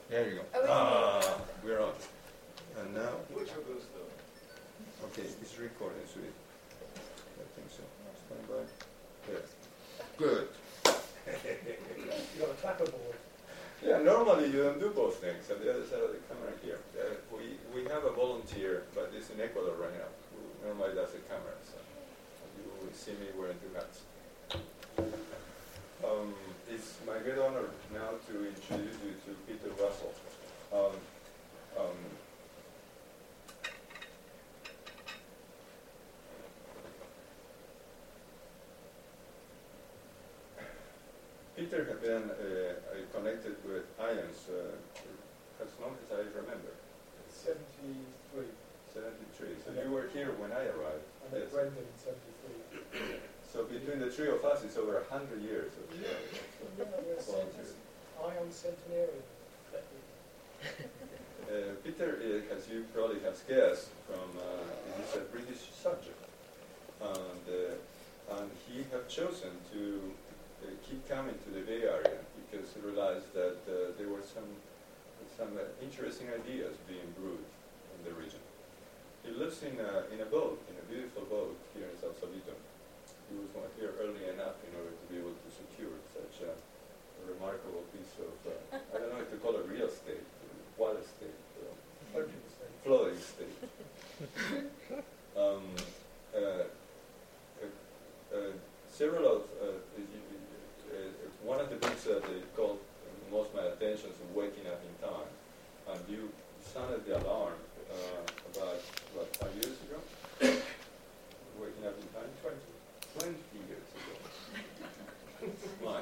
There you go. We're on. And now, Which of those though? okay, it's recording, so I think so. Stand by. There. Good. You got a clapperboard. Yeah, normally you don't do both things. At the other side of the camera here, we have a volunteer, but he's in Ecuador right now, who normally does the camera. So you will see me wearing two hats. It's my great honor now to introduce you to Peter Russell. Peter had been connected with IONS as long as I remember. 73. 73. So you were here when I arrived. I met Brendan in 73. So between the three of us, it's over 100 years. Ion centenarian. Peter, as you probably have guessed, he's a British subject, and he had chosen to keep coming to the Bay Area because he realized that there were some interesting ideas being brewed in the region. He lives in a boat, in a beautiful boat here in Sausalito. He was not here early enough in order to be able to secure such a remarkable piece of, I don't know if to call it real estate, water estate, floating estate. Several of, one of the books that called most my attention is Waking Up in Time. And you sounded the alarm about, 5 years ago? Waking Up in Time? 20 years ago. My.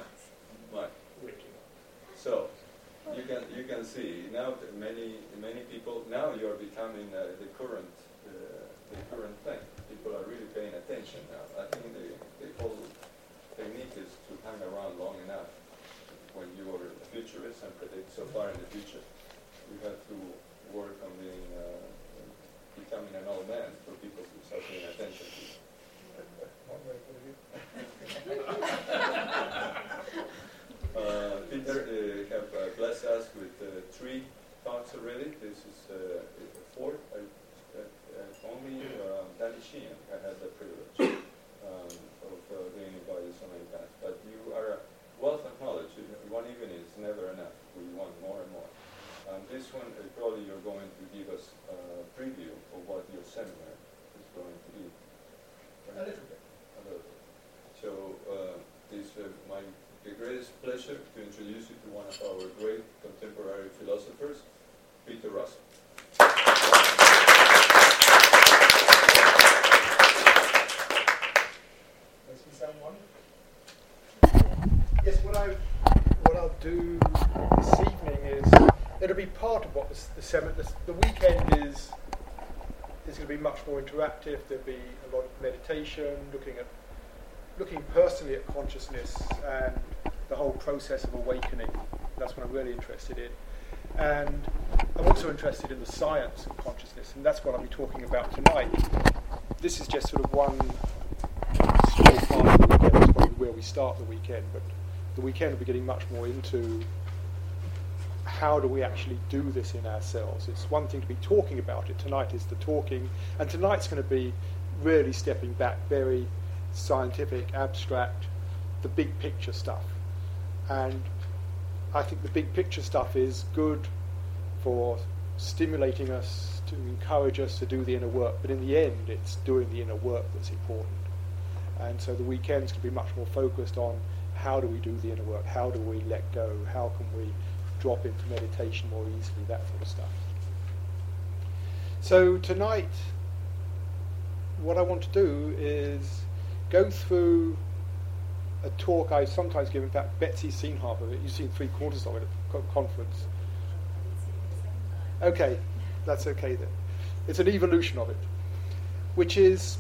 So you can see now that many people now you are becoming the current thing. People are really paying attention now. I think the whole technique is to hang around long enough when you are a futurist and predict so far in the future. You have to work on becoming an old man for people to start paying attention to you. Peter have blessed us with 3 talks already. This is the 4th. Only Danny Sheehan had the privilege of being invited so many times. But you are a wealth of knowledge. One evening is never enough. We want more and more. This one, probably you're going to give us a preview of what your seminar is going to be. A little bit. So it's the greatest pleasure to introduce you to one of our great contemporary philosophers, Peter Russell. Makes me sound wonderful. Yes, what I'll do this evening is it'll be part of what the weekend is going to be much more interactive. There'll be a lot of meditation, looking personally at consciousness and the whole process of awakening. That's what I'm really interested in. And I'm also interested in the science of consciousness, and that's what I'll be talking about tonight. This is just sort of one small part of the weekend. That's probably where we start the weekend, but the weekend will be getting much more into how do we actually do this in ourselves. It's one thing to be talking about it. Tonight is the talking, and tonight's going to be really stepping back, very scientific, abstract, the big picture stuff. And I think the big picture stuff is good for stimulating us, to encourage us to do the inner work, but in the end it's doing the inner work that's important. And so the weekends can be much more focused on how do we do the inner work, how do we let go, how can we drop into meditation more easily, that sort of stuff. So tonight what I want to do is go through a talk I sometimes give. In fact, Betsy's seen half of it. You've seen 3/4 of it at a conference. Okay, that's okay then. It's an evolution of it, which is,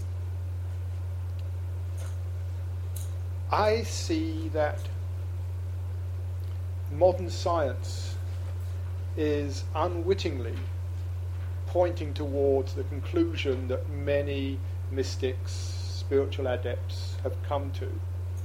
I see that modern science is unwittingly pointing towards the conclusion that many mystics, spiritual adepts have come to,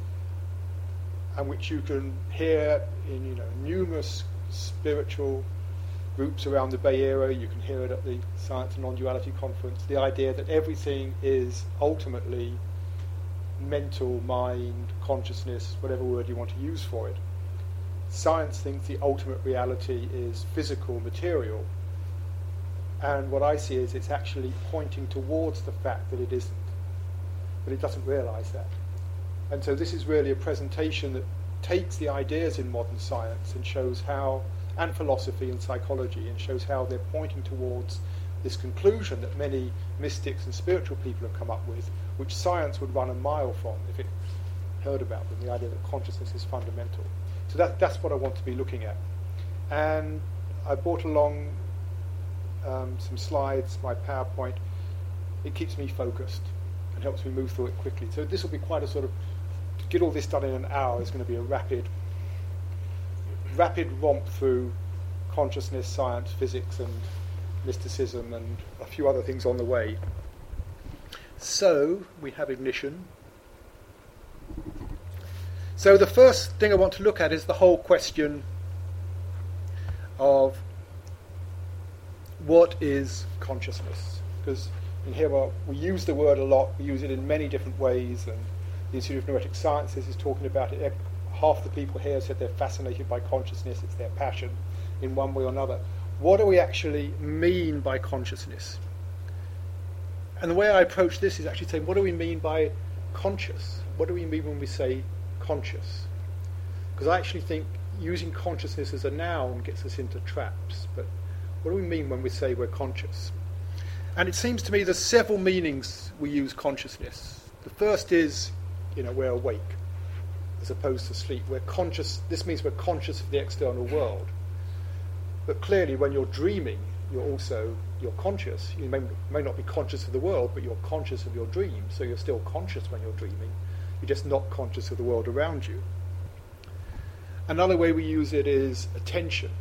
and which you can hear in numerous spiritual groups around the Bay Area. You can hear it at the Science and Non-Duality Conference. The idea that everything is ultimately mental, mind, consciousness, whatever word you want to use for it. Science thinks the ultimate reality is physical, material. And what I see is it's actually pointing towards the fact that it isn't. But it doesn't realise that. And so this is really a presentation that takes the ideas in modern science and shows how, and philosophy and psychology, and shows how they're pointing towards this conclusion that many mystics and spiritual people have come up with, which science would run a mile from if it heard about them, the idea that consciousness is fundamental. So that's what I want to be looking at. And I brought along some slides, my PowerPoint. It keeps me focused and helps me move through it quickly. So this will be quite a sort of, to get all this done in an hour is going to be a rapid romp through consciousness, science, physics and mysticism and a few other things on the way. So we have ignition. So the first thing I want to look at is the whole question of what is consciousness? Because in here we use the word a lot, we use it in many different ways, and the Institute of Noetic Sciences is talking about it. Half the people here said they're fascinated by consciousness, it's their passion in one way or another. What do we actually mean by consciousness? And the way I approach this is actually saying, what do we mean by conscious? What do we mean when we say conscious? Because I actually think using consciousness as a noun gets us into traps, but what do we mean when we say we're conscious? And it seems to me there's several meanings we use consciousness. The first is, we're awake as opposed to sleep. We're conscious. This means we're conscious of the external world. But clearly when you're dreaming, you're conscious. You may not be conscious of the world, but you're conscious of your dream. So you're still conscious when you're dreaming. You're just not conscious of the world around you. Another way we use it is attention.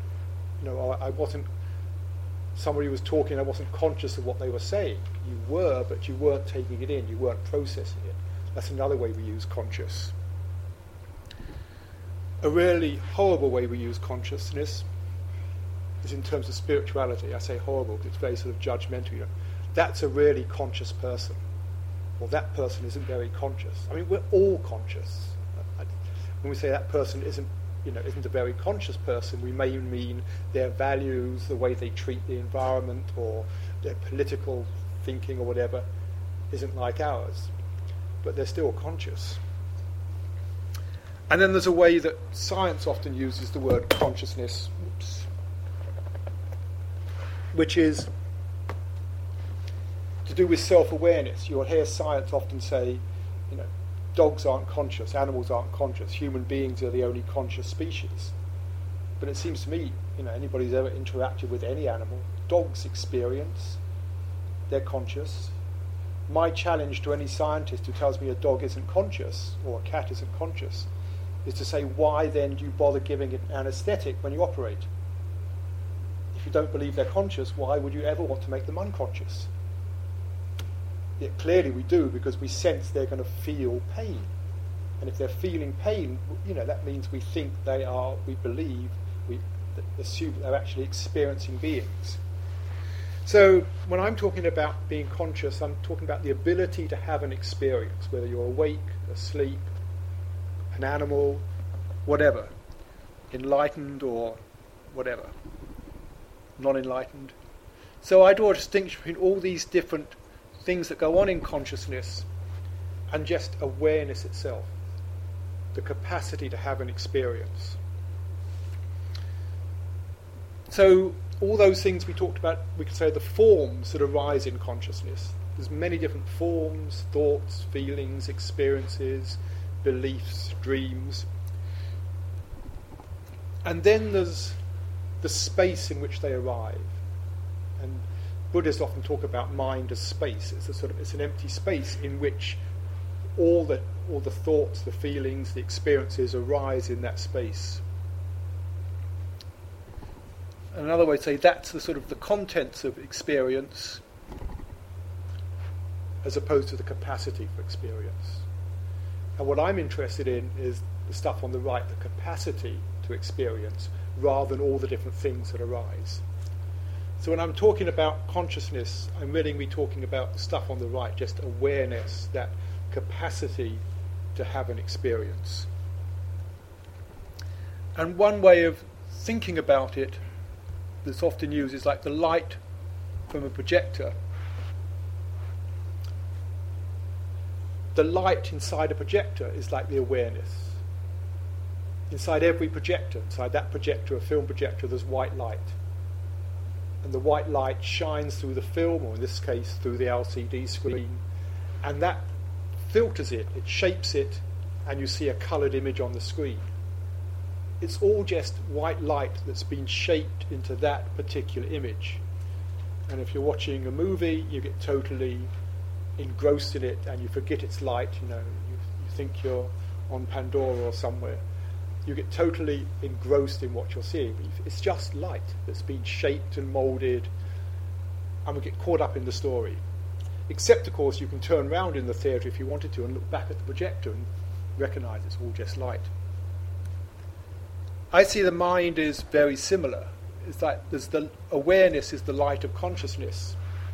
Somebody was talking, I wasn't conscious of what they were saying. You were, but you weren't taking it in, you weren't processing it. That's another way we use conscious. A really horrible way we use consciousness is in terms of spirituality. I say horrible because it's very sort of judgmental. That's a really conscious person. Well, that person isn't very conscious. I mean, we're all conscious. When we say that person isn't a very conscious person, we may mean their values, the way they treat the environment, or their political thinking or whatever isn't like ours. But they're still conscious. And then there's a way that science often uses the word consciousness, which is to do with self-awareness. You'll hear science often say, dogs aren't conscious, animals aren't conscious, human beings are the only conscious species. But it seems to me, anybody who's ever interacted with any animal, dogs experience, they're conscious. My challenge to any scientist who tells me a dog isn't conscious, or a cat isn't conscious, is to say, why then do you bother giving it an anaesthetic when you operate? If you don't believe they're conscious, why would you ever want to make them unconscious? Yet clearly we do, because we sense they're going to feel pain. And if they're feeling pain, that means we think we believe, we assume they're actually experiencing beings. So when I'm talking about being conscious, I'm talking about the ability to have an experience, whether you're awake, asleep, an animal, whatever, enlightened or whatever, non-enlightened. So I draw a distinction between all these different things that go on in consciousness and just awareness itself, the capacity to have an experience. So all those things we talked about, we could say the forms that arise in consciousness. There's many different forms, thoughts, feelings, experiences, beliefs, dreams. And then there's the space in which they arrive. And Buddhists often talk about mind as space. It's an empty space in which all the thoughts, the feelings, the experiences arise in that space. And another way to say that's the contents of experience as opposed to the capacity for experience. And what I'm interested in is the stuff on the right, the capacity to experience, rather than all the different things that arise. So when I'm talking about consciousness, I'm really going to be talking about the stuff on the right, just awareness, that capacity to have an experience. And one way of thinking about it that's often used is like the light from a projector. The light inside a projector is like the awareness. Inside every projector, inside that projector, a film projector, there's white light. And the white light shines through the film, or in this case through the LCD screen, and that filters it, it shapes it, and you see a coloured image on the screen. It's all just white light that's been shaped into that particular image. And if you're watching a movie, you get totally engrossed in it and you forget it's light, you think you're on Pandora or somewhere. You get totally engrossed in what you're seeing. It's just light that's been shaped and moulded, and we get caught up in the story. Except, of course, you can turn around in the theatre if you wanted to and look back at the projector and recognise it's all just light. I see the mind is very similar. It's like there's the awareness is the light of consciousness.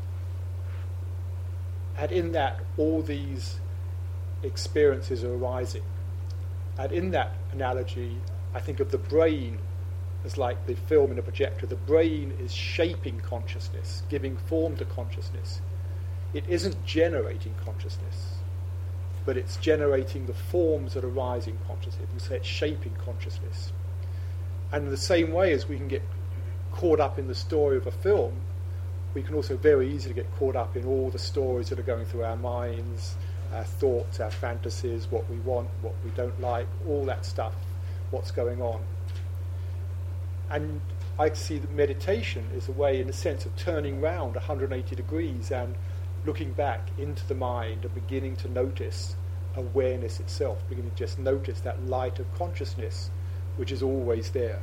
And in that, all these experiences are arising. And in that analogy, I think of the brain as like the film in a projector. The brain is shaping consciousness, giving form to consciousness. It isn't generating consciousness, but it's generating the forms that arise in consciousness. We say it's shaping consciousness. And in the same way as we can get caught up in the story of a film, we can also very easily get caught up in all the stories that are going through our minds, our thoughts, our fantasies, what we want, what we don't like, all that stuff, what's going on. And I see that meditation is a way, in a sense, of turning round 180 degrees and looking back into the mind and beginning to notice awareness itself, beginning to just notice that light of consciousness which is always there.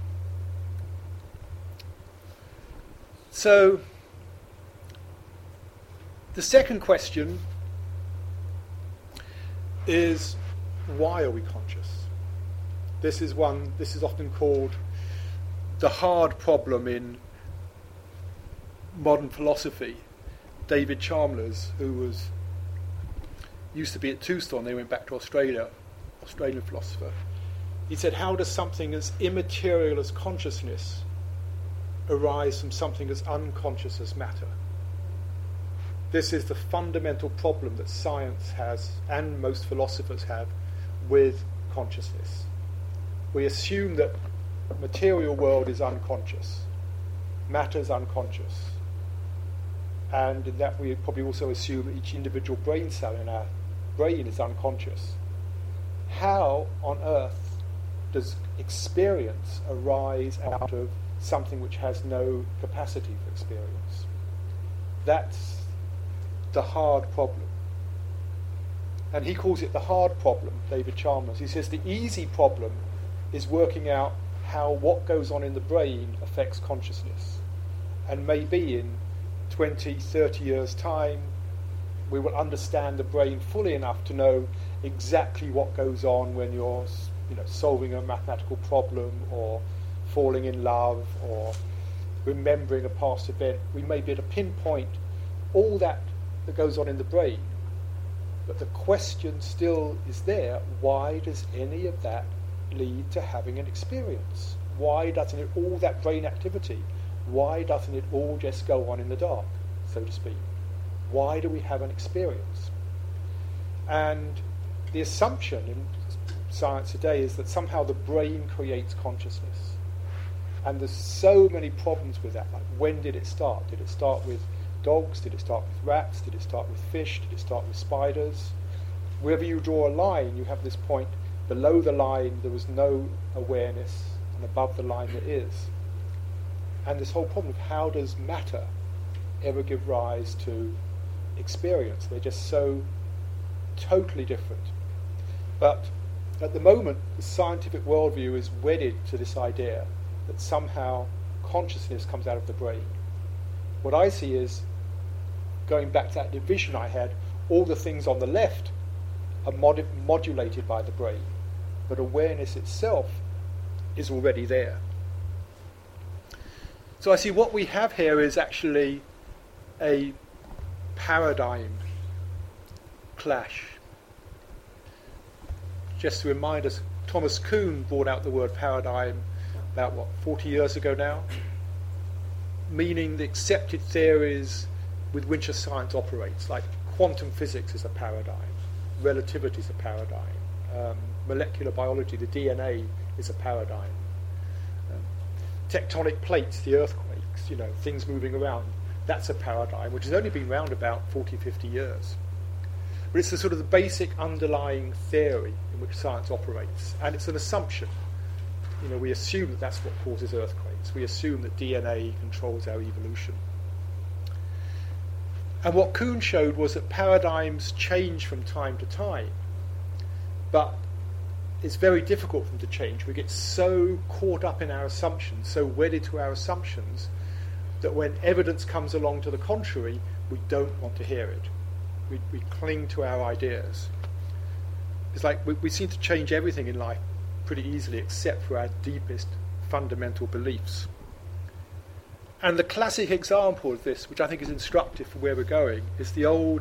So, the second question is, why are we conscious? This is often called the hard problem in modern philosophy. David Chalmers, who used to be at Tucson, they went back to Australia, Australian philosopher. He said, how does something as immaterial as consciousness arise from something as unconscious as matter? This is the fundamental problem that science has, and most philosophers have, with consciousness. We assume that the material world is unconscious, matter is unconscious, and in that we probably also assume that each individual brain cell in our brain is unconscious. How on earth does experience arise out of something which has no capacity for experience? That's the hard problem. And he calls it the hard problem, David Chalmers. He says the easy problem is working out how what goes on in the brain affects consciousness. And maybe in 20, 30 years' time, we will understand the brain fully enough to know exactly what goes on when you're solving a mathematical problem or falling in love or remembering a past event. We may be able to pinpoint all that goes on in the brain, but the question still is there: why does any of that lead to having an experience? Why doesn't it, all that brain activity, why doesn't it all just go on in the dark, so to speak? Why do we have an experience? And the assumption in science today is that somehow the brain creates consciousness. And there's so many problems with that. Like, when did it start? Did it start with dogs? Did it start with rats? Did it start with fish? Did it start with spiders? Wherever you draw a line, you have this point. Below the line, there was no awareness, and above the line, there is. And this whole problem of how does matter ever give rise to experience? They're just so totally different. But at the moment, the scientific worldview is wedded to this idea that somehow consciousness comes out of the brain. What I see is, going back to that division I had, all the things on the left are modulated by the brain, but awareness itself is already there. So I see what we have here is actually a paradigm clash. Just to remind us, Thomas Kuhn brought out the word paradigm about, 40 years ago now, meaning the accepted theories with which a science operates, like quantum physics is a paradigm, relativity is a paradigm, molecular biology, the DNA is a paradigm. Tectonic plates, the earthquakes, things moving around, that's a paradigm which has only been around about 40, 50 years. But it's the sort of the basic underlying theory in which science operates, and it's an assumption. We assume that that's what causes earthquakes. We assume that DNA controls our evolution. And what Kuhn showed was that paradigms change from time to time, but it's very difficult for them to change. We get so caught up in our assumptions, so wedded to our assumptions, that when evidence comes along to the contrary, we don't want to hear it. We cling to our ideas. It's like we seem to change everything in life pretty easily except for our deepest fundamental beliefs. And the classic example of this, which I think is instructive for where we're going, is the old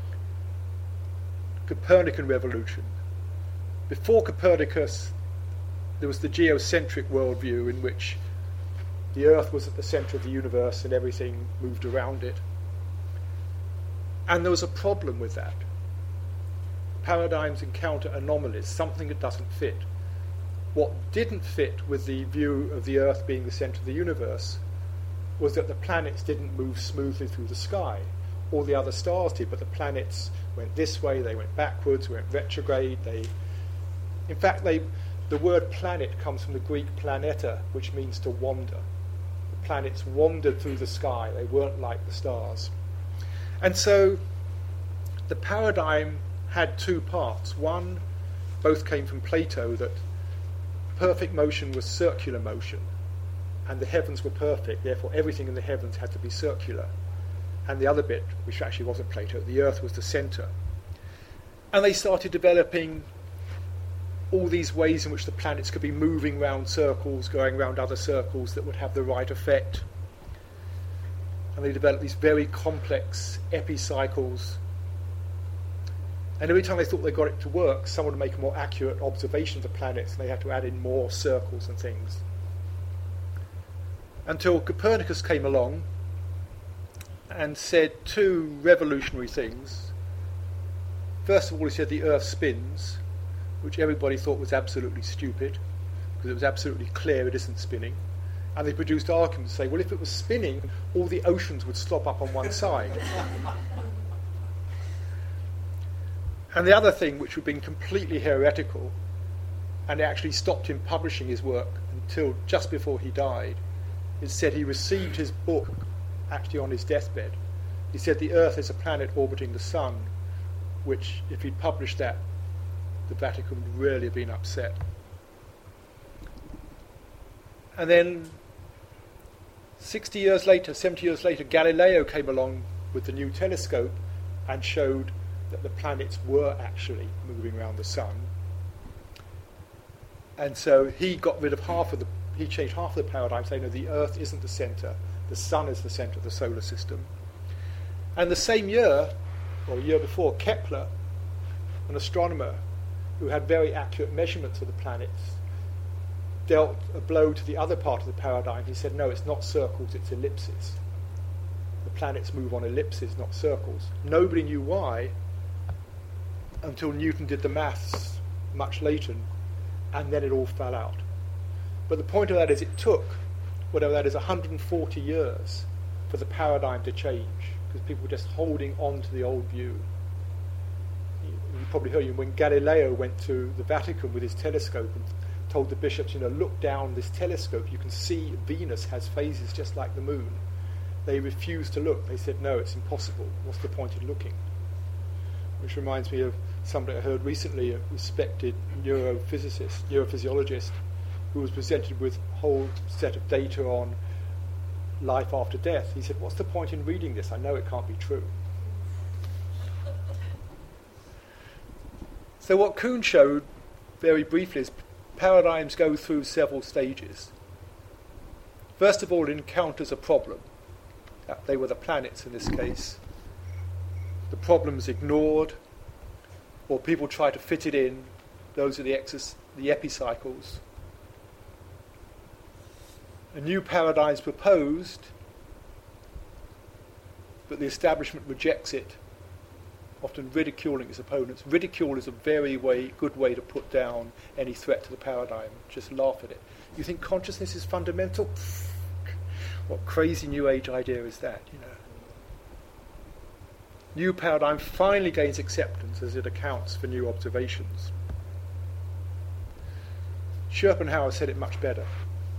Copernican revolution. Before Copernicus, there was the geocentric worldview in which the Earth was at the centre of the universe and everything moved around it. And there was a problem with that. Paradigms encounter anomalies, something that doesn't fit. What didn't fit with the view of the Earth being the centre of the universe was that the planets didn't move smoothly through the sky. All the other stars did, but the planets went this way, they went backwards, went retrograde. In fact, the word planet comes from the Greek planeta, which means to wander. The planets wandered through the sky, they weren't like the stars. And so the paradigm had two parts. One, both came from Plato, that perfect motion was circular motion, and the heavens were perfect, therefore everything in the heavens had to be circular. And the other bit, which actually wasn't Plato, the Earth was the centre. And they started developing all these ways in which the planets could be moving round circles, going round other circles that would have the right effect. And they developed these very complex epicycles. And every time they thought they got it to work, someone would make a more accurate observation of the planets, and they had to add in more circles and things. Until Copernicus came along and said two revolutionary things. First of all, he said the Earth spins, which everybody thought was absolutely stupid, because it was absolutely clear it isn't spinning. And they produced arguments to say, well, if it was spinning, all the oceans would stop up on one side. And the other thing, which had been completely heretical, and it actually stopped him publishing his work until just before he died, is said he received his book actually on his deathbed. He said the Earth is a planet orbiting the Sun, which, if he'd published that, the Vatican would really have been upset. And then 60 years later, 70 years later, Galileo came along with the new telescope and showed that the planets were actually moving around the Sun. And so he got rid of he changed half of the paradigm, saying, no, the Earth isn't the centre, the Sun is the centre of the solar system. And the same year, or a year before, Kepler, an astronomer who had very accurate measurements of the planets, dealt a blow to the other part of the paradigm. He said, no, it's not circles, it's ellipses. The planets move on ellipses, not circles. Nobody knew why until Newton did the maths much later, and then it all fell out. But the point of that is it took, whatever that is, 140 years for the paradigm to change, because people were just holding on to the old view. You probably heard when Galileo went to the Vatican with his telescope and told the bishops, look down this telescope, you can see Venus has phases just like the moon. They refused to look. They said, no, it's impossible. What's the point in looking? Which reminds me of somebody I heard recently, a respected neurophysiologist, who was presented with a whole set of data on life after death. He said, what's the point in reading this? I know it can't be true. So what Kuhn showed, very briefly, is paradigms go through several stages. First of all, it encounters a problem. They were the planets in this case. The problem is ignored, or people try to fit it in. Those are the epicycles. A new paradigm is proposed, but the establishment rejects it, often ridiculing its opponents. Ridicule is a very good way to put down any threat to the paradigm. Just laugh at it. You think consciousness is fundamental? What crazy New Age idea is that, you know? New paradigm finally gains acceptance as it accounts for new observations. Schopenhauer said it much better.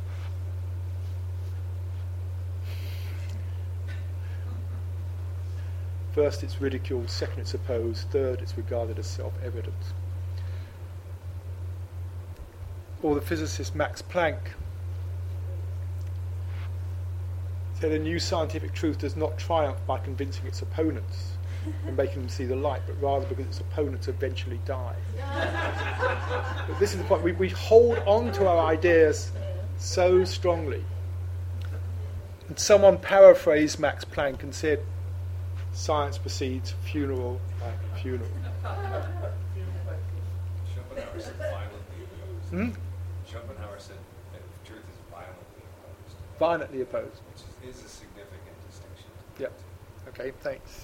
First, it's ridiculed. Second, it's opposed. Third, it's regarded as self-evident. Or the physicist Max Planck said a new scientific truth does not triumph by convincing its opponents and making them see the light, but rather because its opponents eventually die. But this is the point. We hold on to our ideas so strongly. And someone paraphrased Max Planck and said, science precedes funeral like funeral. Schopenhauer said violently opposed. Schopenhauer said that truth is violently opposed. Violently opposed. Which is a significant distinction. Yep. Okay, thanks.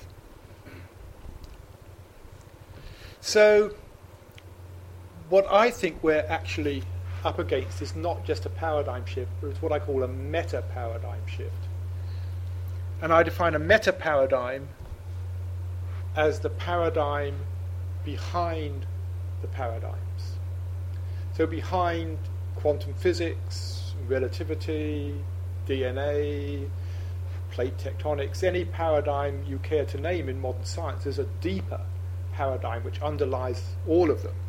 So, what I think we're actually up against is not just a paradigm shift, but it's what I call a meta-paradigm shift. And I define a meta-paradigm as the paradigm behind the paradigms. So behind quantum physics, relativity, DNA, plate tectonics, any paradigm you care to name in modern science, there's a deeper paradigm which underlies all of them.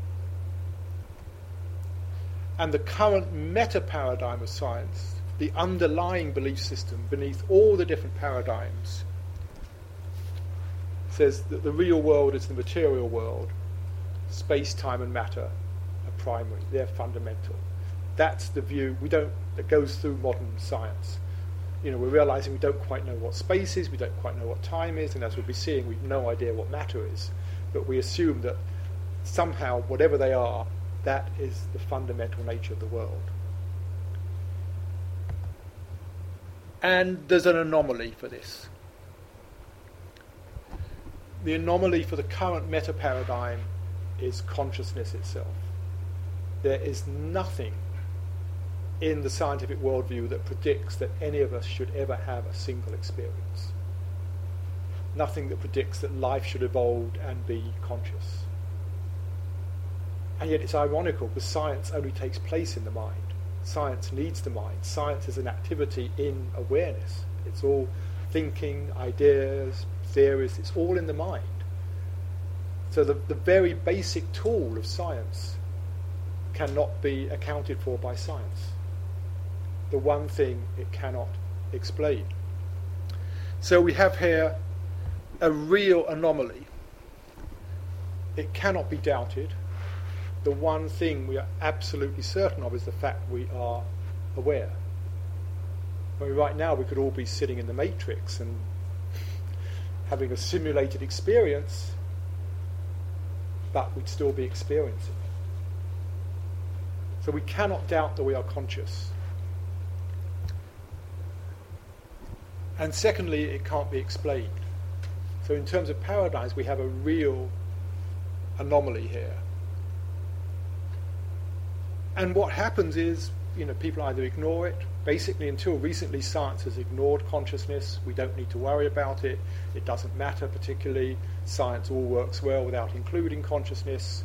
And the current meta-paradigm of science, the underlying belief system beneath all the different paradigms, says that the real world is the material world, space, time and matter are primary, they're fundamental. That's the view that goes through modern science. You know, we're realizing we don't quite know what space is, we don't quite know what time is, and as we'll be seeing, we've no idea what matter is. But we assume that somehow, whatever they are, that is the fundamental nature of the world. And there's an anomaly for this. The anomaly for the current meta-paradigm is consciousness itself. There is nothing in the scientific worldview that predicts that any of us should ever have a single experience. Nothing that predicts that life should evolve and be conscious. And yet it's ironical because science only takes place in the mind. Science needs the mind. Science is an activity in awareness. It's all thinking, ideas, theories, it's all in the mind. So the very basic tool of science cannot be accounted for by science. The one thing it cannot explain. So we have here a real anomaly. It cannot be doubted. The one thing we are absolutely certain of is the fact we are aware. I mean, right now we could all be sitting in the Matrix and having a simulated experience, but we'd still be experiencing. So we cannot doubt that we are conscious. And secondly, it can't be explained. So in terms of paradigms, we have a real anomaly here. And what happens is, people either ignore it. Basically, until recently, science has ignored consciousness. We don't need to worry about it. It doesn't matter particularly. Science all works well without including consciousness.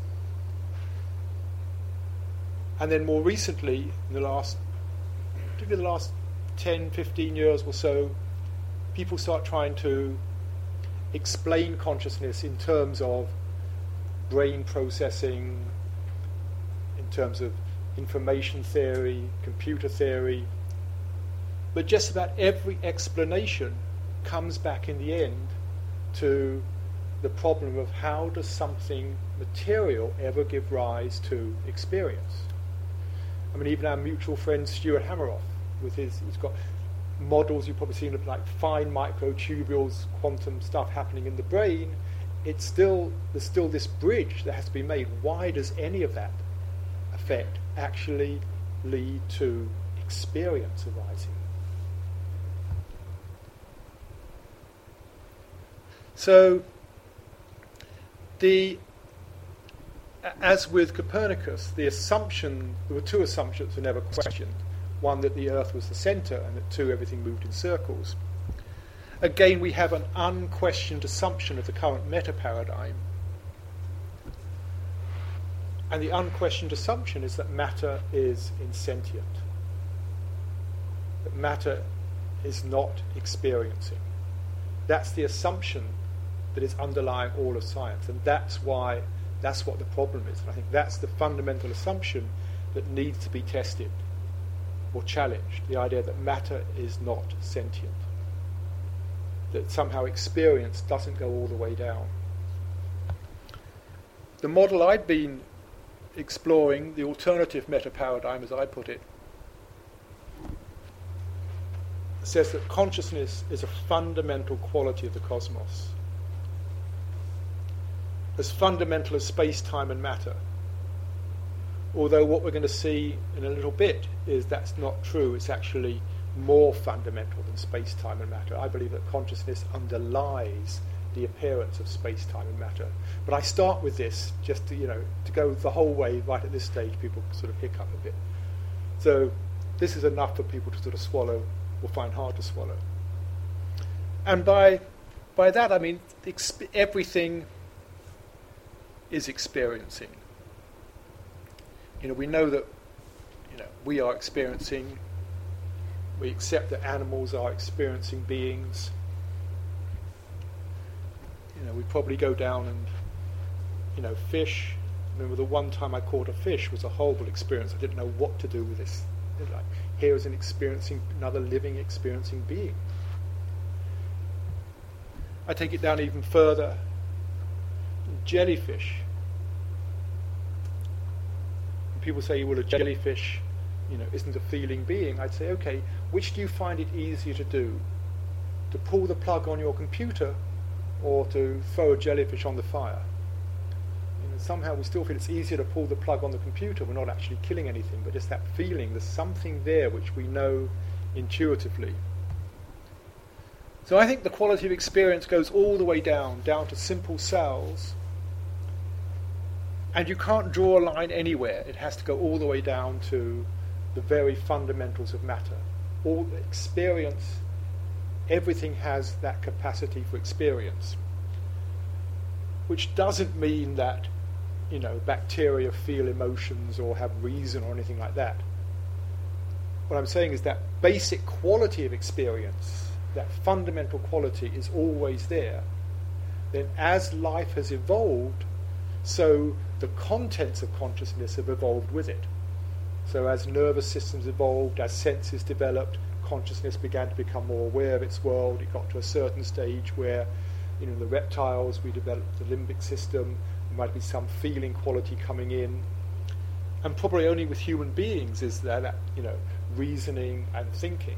And then more recently, particularly the last 10, 15 years or so, people start trying to explain consciousness in terms of brain processing, in terms of information theory, computer theory. But just about every explanation comes back in the end to the problem of how does something material ever give rise to experience? I mean, even our mutual friend Stuart Hameroff he's got models you've probably seen of like fine microtubules, quantum stuff happening in the brain. There's still this bridge that has to be made. Why does any of that effect actually lead to experience arising? So, as with Copernicus, there were two assumptions that were never questioned. One, that the Earth was the centre, and that two, everything moved in circles. Again, we have an unquestioned assumption of the current meta-paradigm. And the unquestioned assumption is that matter is insentient. That matter is not experiencing. That's the assumption that is underlying all of science. And that's what the problem is. And I think that's the fundamental assumption that needs to be tested or challenged. The idea that matter is not sentient. That somehow experience doesn't go all the way down. The model I'd been exploring, the alternative meta-paradigm as I put it, says that consciousness is a fundamental quality of the cosmos. As fundamental as space-time and matter. Although what we're going to see in a little bit is that's not true. It's actually more fundamental than space-time and matter. I believe that consciousness underlies the appearance of space-time and matter. But I start with this just to go the whole way. Right at this stage, people sort of hiccup a bit. So this is enough for people to sort of swallow or find hard to swallow. And by that I mean everything is experiencing. We know that we are experiencing. We accept that animals are experiencing beings. We probably go down and fish. I remember the one time I caught a fish was a horrible experience. I didn't know what to do with this. Here is another living experiencing being. I take it down even further. Jellyfish. When people say, well, a jellyfish, isn't a feeling being, I'd say, okay, which do you find it easier to do? To pull the plug on your computer or to throw a jellyfish on the fire? Somehow we still feel it's easier to pull the plug on the computer. We're not actually killing anything, but just that feeling, there's something there which we know intuitively. So I think the quality of experience goes all the way down to simple cells. And you can't draw a line anywhere. It has to go all the way down to the very fundamentals of matter. All experience, everything has that capacity for experience. Which doesn't mean that, bacteria feel emotions or have reason or anything like that. What I'm saying is that basic quality of experience, that fundamental quality is always there. Then as life has evolved, so the contents of consciousness have evolved with it. So as nervous systems evolved, as senses developed, consciousness began to become more aware of its world. It got to a certain stage where, the reptiles, we developed the limbic system. There might be some feeling quality coming in. And probably only with human beings is there that, reasoning and thinking.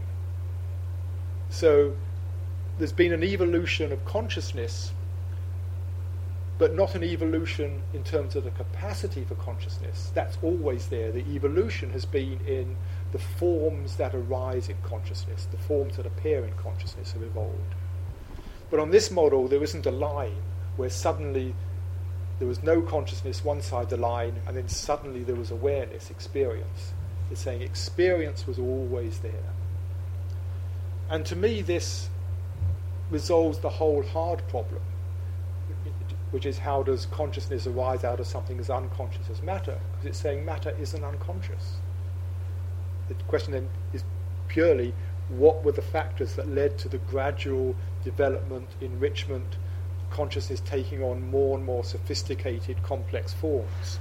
So there's been an evolution of consciousness, but not an evolution in terms of the capacity for consciousness. That's always there. The evolution has been in the forms that arise in consciousness, the forms that appear in consciousness have evolved. But on this model, there isn't a line where suddenly there was no consciousness one side of the line, and then suddenly there was awareness, experience. It's saying experience was always there. And to me, this resolves the whole hard problem, which is how does consciousness arise out of something as unconscious as matter? Because it's saying matter isn't unconscious. The question then is purely, what were the factors that led to the gradual development, enrichment, consciousness taking on more and more sophisticated, complex forms?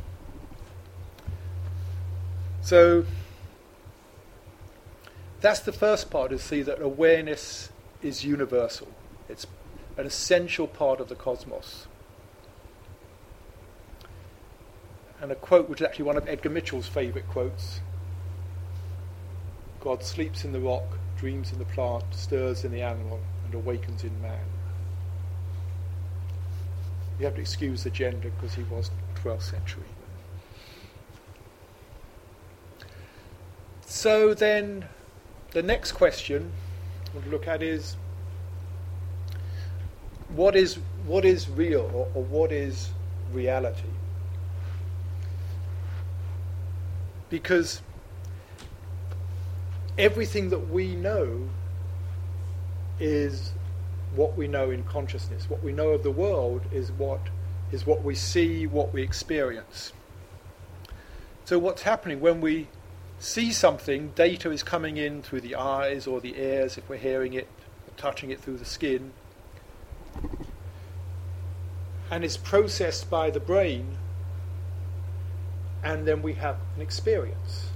So that's the first part, is see that awareness is universal. It's an essential part of the cosmos. And a quote which is actually one of Edgar Mitchell's favourite quotes. God sleeps in the rock, dreams in the plant, stirs in the animal, and awakens in man. You have to excuse the gender because he was 12th century. So then the next question I want to look at is what is real or what is reality? Because everything that we know is what we know in consciousness. What we know of the world is what we see, what we experience. So what's happening when we see something, data is coming in through the eyes or the ears if we're hearing it, or touching it through the skin, and it's processed by the brain, and then we have an experience.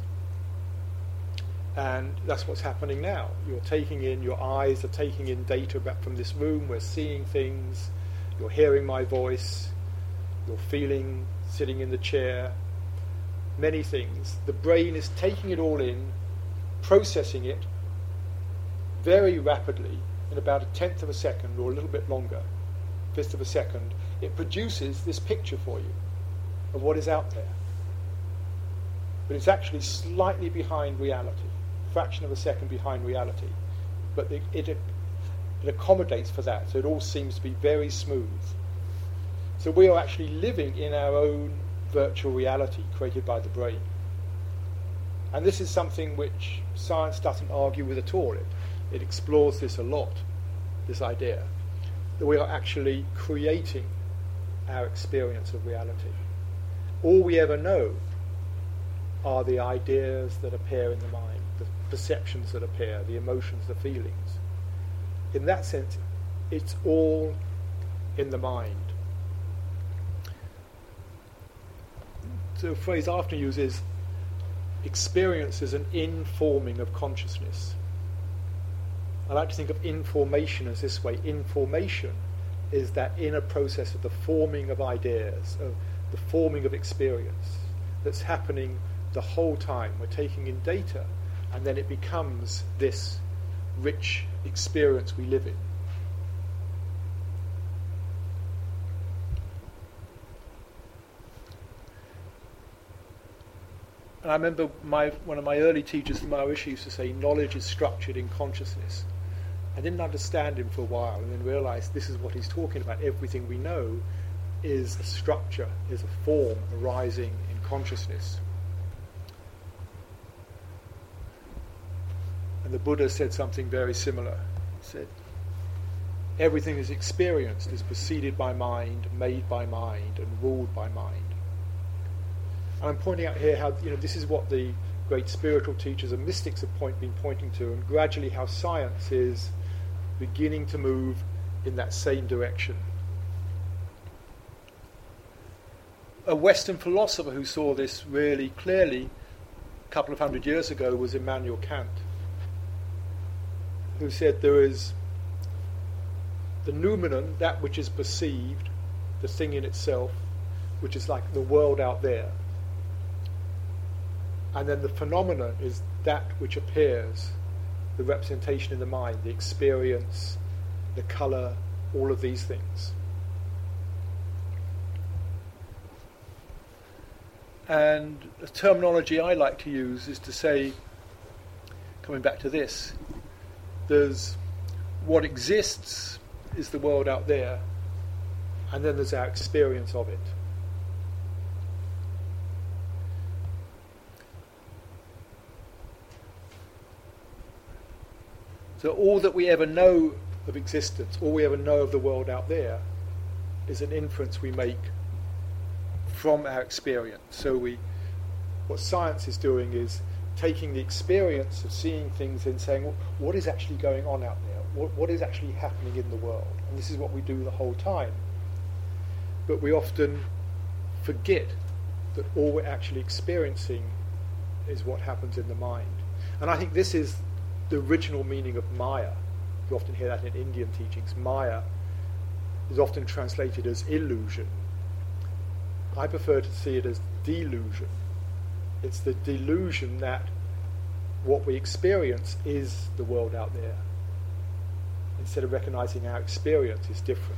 And that's what's happening now. Your eyes are taking in data back from this room, we're seeing things, you're hearing my voice, you're feeling, sitting in the chair, many things. The brain is taking it all in, processing it very rapidly, in about 1/10 of a second or a little bit longer, 1/5 of a second. It produces this picture for you of what is out there. But it's actually slightly behind reality, a fraction of a second behind reality. But it accommodates for that, so it all seems to be very smooth. So we are actually living in our own virtual reality created by the brain. And this is something which science doesn't argue with at all. It explores this a lot, this idea, that we are actually creating our experience of reality. All we ever know are the ideas that appear in the mind, the perceptions that appear, the emotions, the feelings. In that sense, it's all in the mind. So a phrase I often use is experience is an informing of consciousness. I like to think of information as this way. Information is that inner process of the forming of ideas, of the forming of experience that's happening the whole time. We're taking in data and then it becomes this rich experience we live in. And I remember one of my early teachers, Maharishi, used to say, knowledge is structured in consciousness. I didn't understand him for a while and then realised this is what he's talking about. Everything we know is a structure, is a form arising in consciousness. And the Buddha said something very similar. He said, everything is experienced, is preceded by mind, made by mind, and ruled by mind. And I'm pointing out here how this is what the great spiritual teachers and mystics have been pointing to, and gradually how science is beginning to move in that same direction. A Western philosopher who saw this really clearly a couple of 100 years ago was Immanuel Kant, who said there is the noumenon, that which is perceived, the thing in itself, which is like the world out there. And then the phenomenon is that which appears, the representation in the mind, the experience, the colour, all of these things. And the terminology I like to use is to say, coming back to this, there's what exists is the world out there, and then there's our experience of it. So all that we ever know of existence, all we ever know of the world out there, is an inference we make from our experience. So what science is doing is taking the experience of seeing things and saying, well, what is actually going on out there? What is actually happening in the world? And this is what we do the whole time. But we often forget that all we're actually experiencing is what happens in the mind. And I think this is the original meaning of Maya. You often hear that in Indian teachings. Maya is often translated as illusion. I prefer to see it as delusion. It's the delusion that what we experience is the world out there, instead of recognizing our experience is different.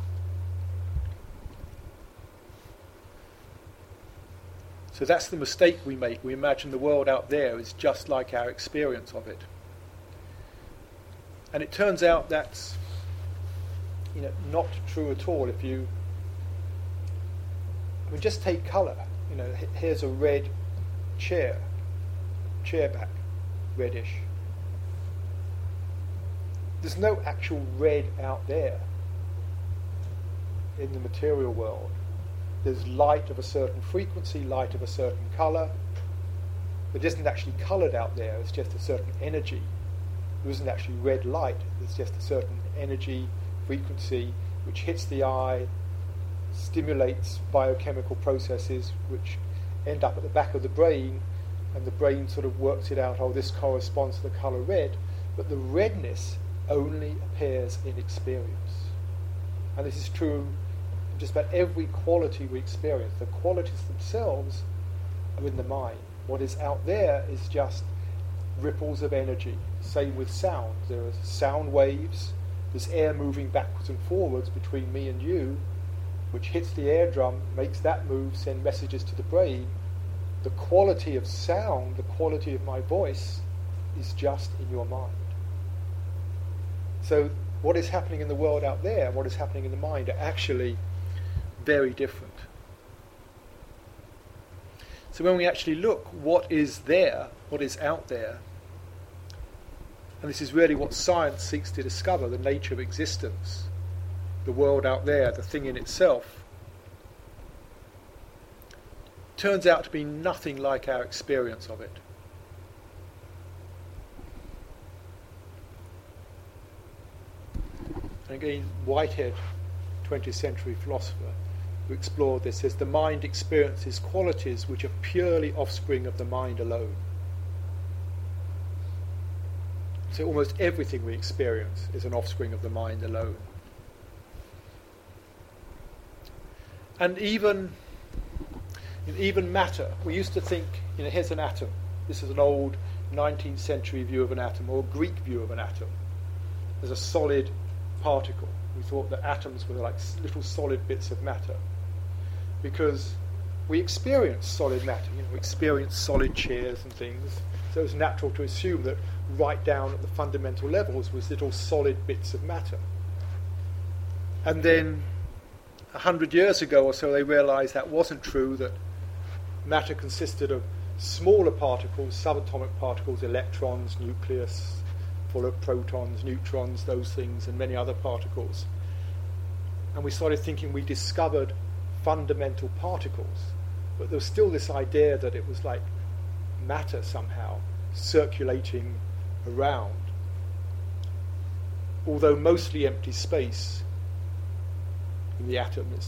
So that's the mistake we make. We imagine the world out there is just like our experience of it. And it turns out that's not true at all. If you just take colour. Here's a red chair back, reddish. There's no actual red out there in the material world. There's light of a certain frequency, light of a certain colour. It isn't actually coloured out there, it's just a certain energy. There isn't actually red light, there's just a certain energy, frequency, which hits the eye, stimulates biochemical processes which end up at the back of the brain, and the brain sort of works it out, this corresponds to the colour red, but the redness only appears in experience. And this is true of just about every quality we experience. The qualities themselves are in the mind. What is out there is just ripples of energy. Same with sound. There are sound waves, there's air moving backwards and forwards between me and you, which hits the eardrum, makes that move, send messages to the brain. The quality of sound, the quality of my voice, is just in your mind. So what is happening in the world out there and what is happening in the mind are actually very different. So when we actually look, what is there, what is out there, and this is really what science seeks to discover, the nature of existence, the world out there, the thing in itself, turns out to be nothing like our experience of it. And again, Whitehead, 20th century philosopher, who explored this, says the mind experiences qualities which are purely offspring of the mind alone. So almost everything we experience is an offspring of the mind alone. And even matter, we used to think, here's an atom. This is an old 19th century view of an atom, or a Greek view of an atom. There's a solid particle. We thought that atoms were like little solid bits of matter, because we experience solid matter. We experience solid chairs and things. So it was natural to assume that right down at the fundamental levels was little solid bits of matter. And then 100 years ago or so, they realized that wasn't true, that matter consisted of smaller particles, subatomic particles, electrons, nucleus, full of protons, neutrons, those things, and many other particles. And we started thinking we discovered fundamental particles, but there was still this idea that it was like matter somehow circulating around, although mostly empty space in the atom. It's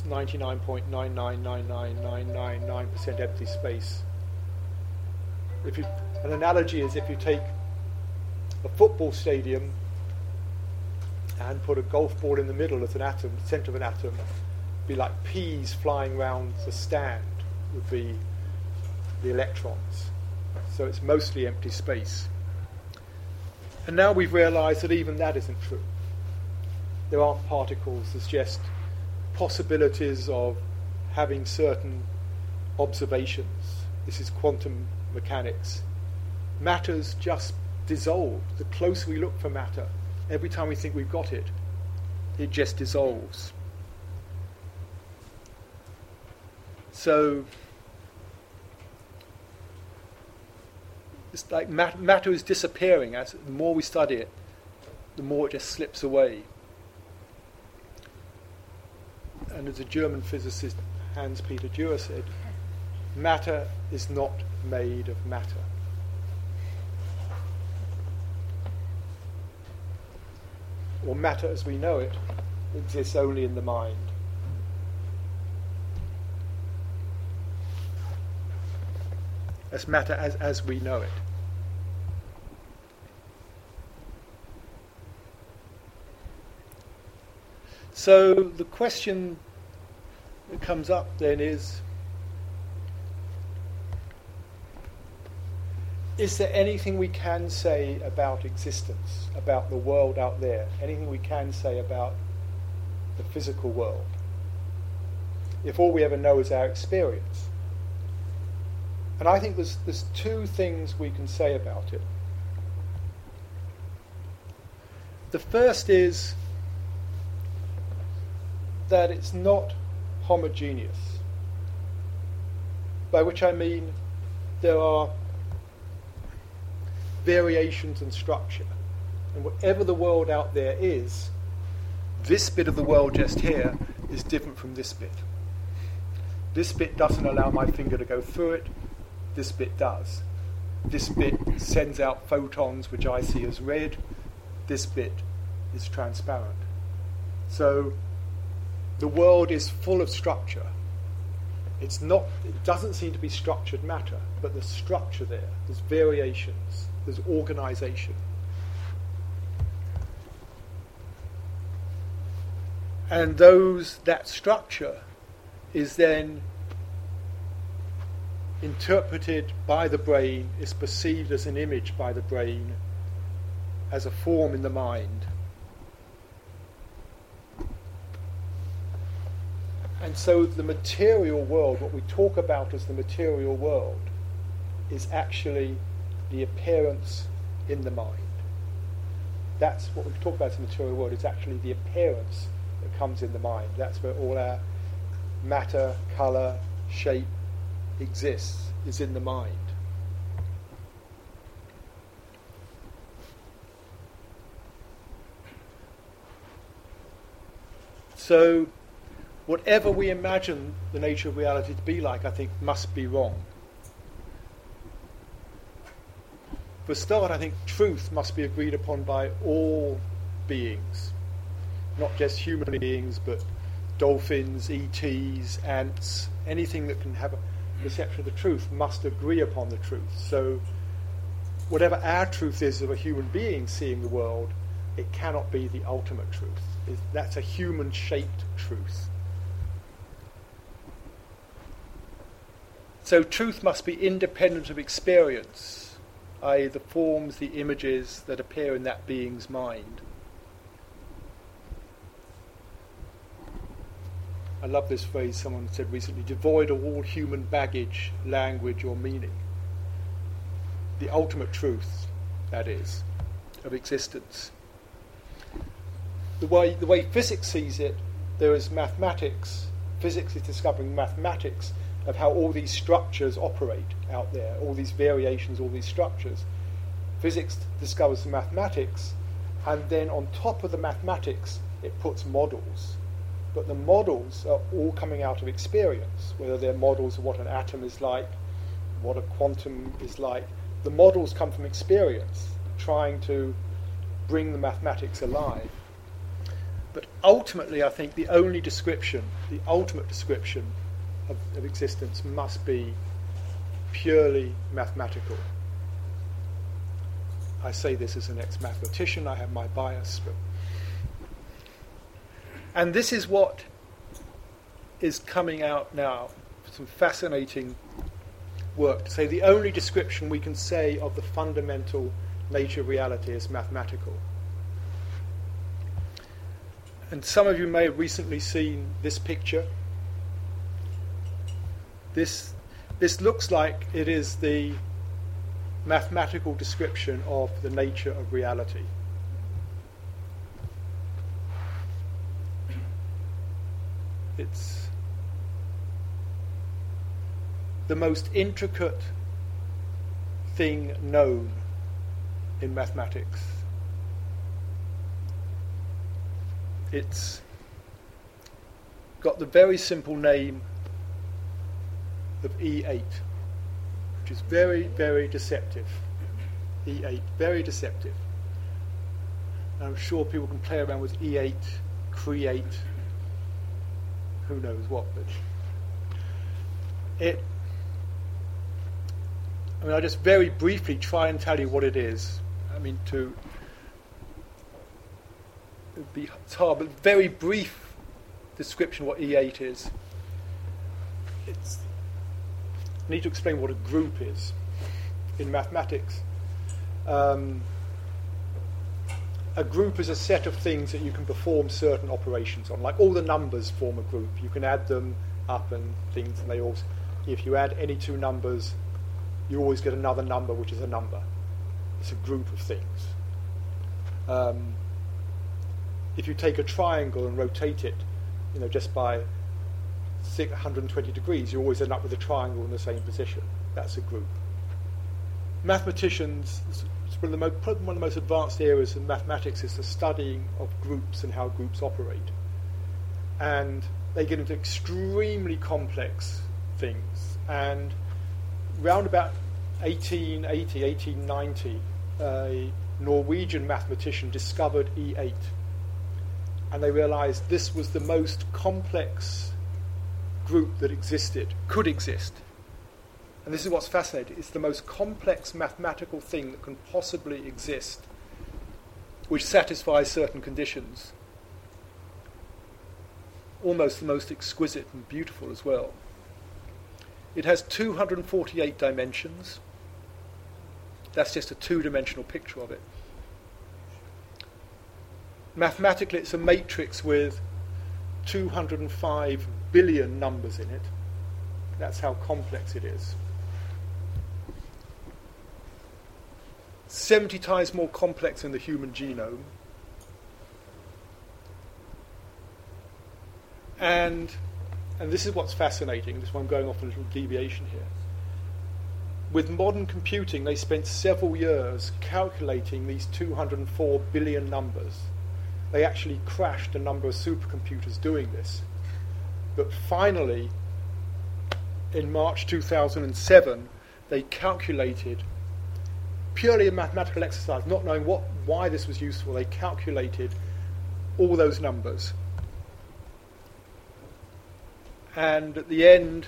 99.9999999% empty space. An analogy is if you take a football stadium and put a golf ball in the middle as an atom, the centre of an atom, it'd be like peas flying around the stand, would be the electrons. So it's mostly empty space. And now we've realised that even that isn't true. There aren't particles, there's just possibilities of having certain observations. This is quantum mechanics. Matter's just dissolved. The closer we look for matter, every time we think we've got it, it just dissolves. So it's like matter is disappearing. As the more we study it, the more it just slips away. And as a German physicist, Hans-Peter Dewar, said, matter is not made of matter. Or matter as we know it exists only in the mind. As matter as we know it. So the question that comes up then is, is there anything we can say about existence, about the world out there? Anything we can say about the physical world? If all we ever know is our experience. And I think there's two things we can say about it. The first is that it's not homogeneous, by which I mean there are variations in structure. And whatever the world out there is, this bit of the world just here is different from this bit. This bit doesn't allow my finger to go through it, this bit does. This bit sends out photons which I see as red, this bit is transparent. So the world is full of structure. It doesn't seem to be structured matter, but there's structure there, there's variations, there's organization. And that structure is then interpreted by the brain, is perceived as an image by the brain, as a form in the mind. And so the material world, what we talk about as the material world, is actually the appearance in the mind. That's what we talk about as the material world, is actually the appearance that comes in the mind. That's where all our matter, colour, shape exists, is in the mind. So whatever we imagine the nature of reality to be like, I think, must be wrong. For a start, I think truth must be agreed upon by all beings, not just human beings, but dolphins, ETs, ants, anything that can have a perception of the truth must agree upon the truth. So whatever our truth is of a human being seeing the world, it cannot be the ultimate truth. That's a human-shaped truth. So truth must be independent of experience, i.e. the forms, the images that appear in that being's mind. I love this phrase someone said recently, devoid of all human baggage, language or meaning. The ultimate truth, that is, of existence. The way physics sees it, there is mathematics. Physics is discovering mathematics of how all these structures operate out there, all these variations, all these structures. Physics discovers the mathematics, and then on top of the mathematics, it puts models. But the models are all coming out of experience, whether they're models of what an atom is like, what a quantum is like. The models come from experience, trying to bring the mathematics alive. But ultimately, I think the ultimate description of existence must be purely mathematical. I say this as an ex-mathematician, I have my bias, but and this is what is coming out now, some fascinating work to say the only description we can say of the fundamental nature of reality is mathematical. And some of you may have recently seen this picture. This looks like it is the mathematical description of the nature of reality. It's the most intricate thing known in mathematics. It's got the very simple name of E8, which is very, very deceptive. E8, very deceptive. And I'm sure people can play around with E8, create, who knows what, but I'll just very briefly try and tell you what it is. It's hard, but very brief description of what E8 is. I need to explain what a group is. in mathematics. A group is a set of things that you can perform certain operations on. Like all the numbers form a group. You can add them up and things, and they all. If you add any two numbers, you always get another number, which is a number. It's a group of things. If you take a triangle and rotate it, just by 120 degrees, you always end up with a triangle in the same position. That's a group. Mathematicians, one of the most advanced areas in mathematics is the studying of groups and how groups operate. And they get into extremely complex things. And round about 1880, 1890, a Norwegian mathematician discovered E8. And they realized this was the most complex group that could exist. And this is what's fascinating. It's the most complex mathematical thing that can possibly exist, which satisfies certain conditions. Almost the most exquisite and beautiful as well. It has 248 dimensions. That's just a two-dimensional picture of it. Mathematically, it's a matrix with 205 billion numbers in it. That's how complex it is. 70 times more complex than the human genome. And this is what's fascinating. This is why I'm going off a little deviation here. With modern computing, they spent several years calculating these 204 billion numbers. They actually crashed a number of supercomputers doing this. But finally, in March 2007, they calculated, purely a mathematical exercise, not knowing why this was useful, they calculated all those numbers. And at the end,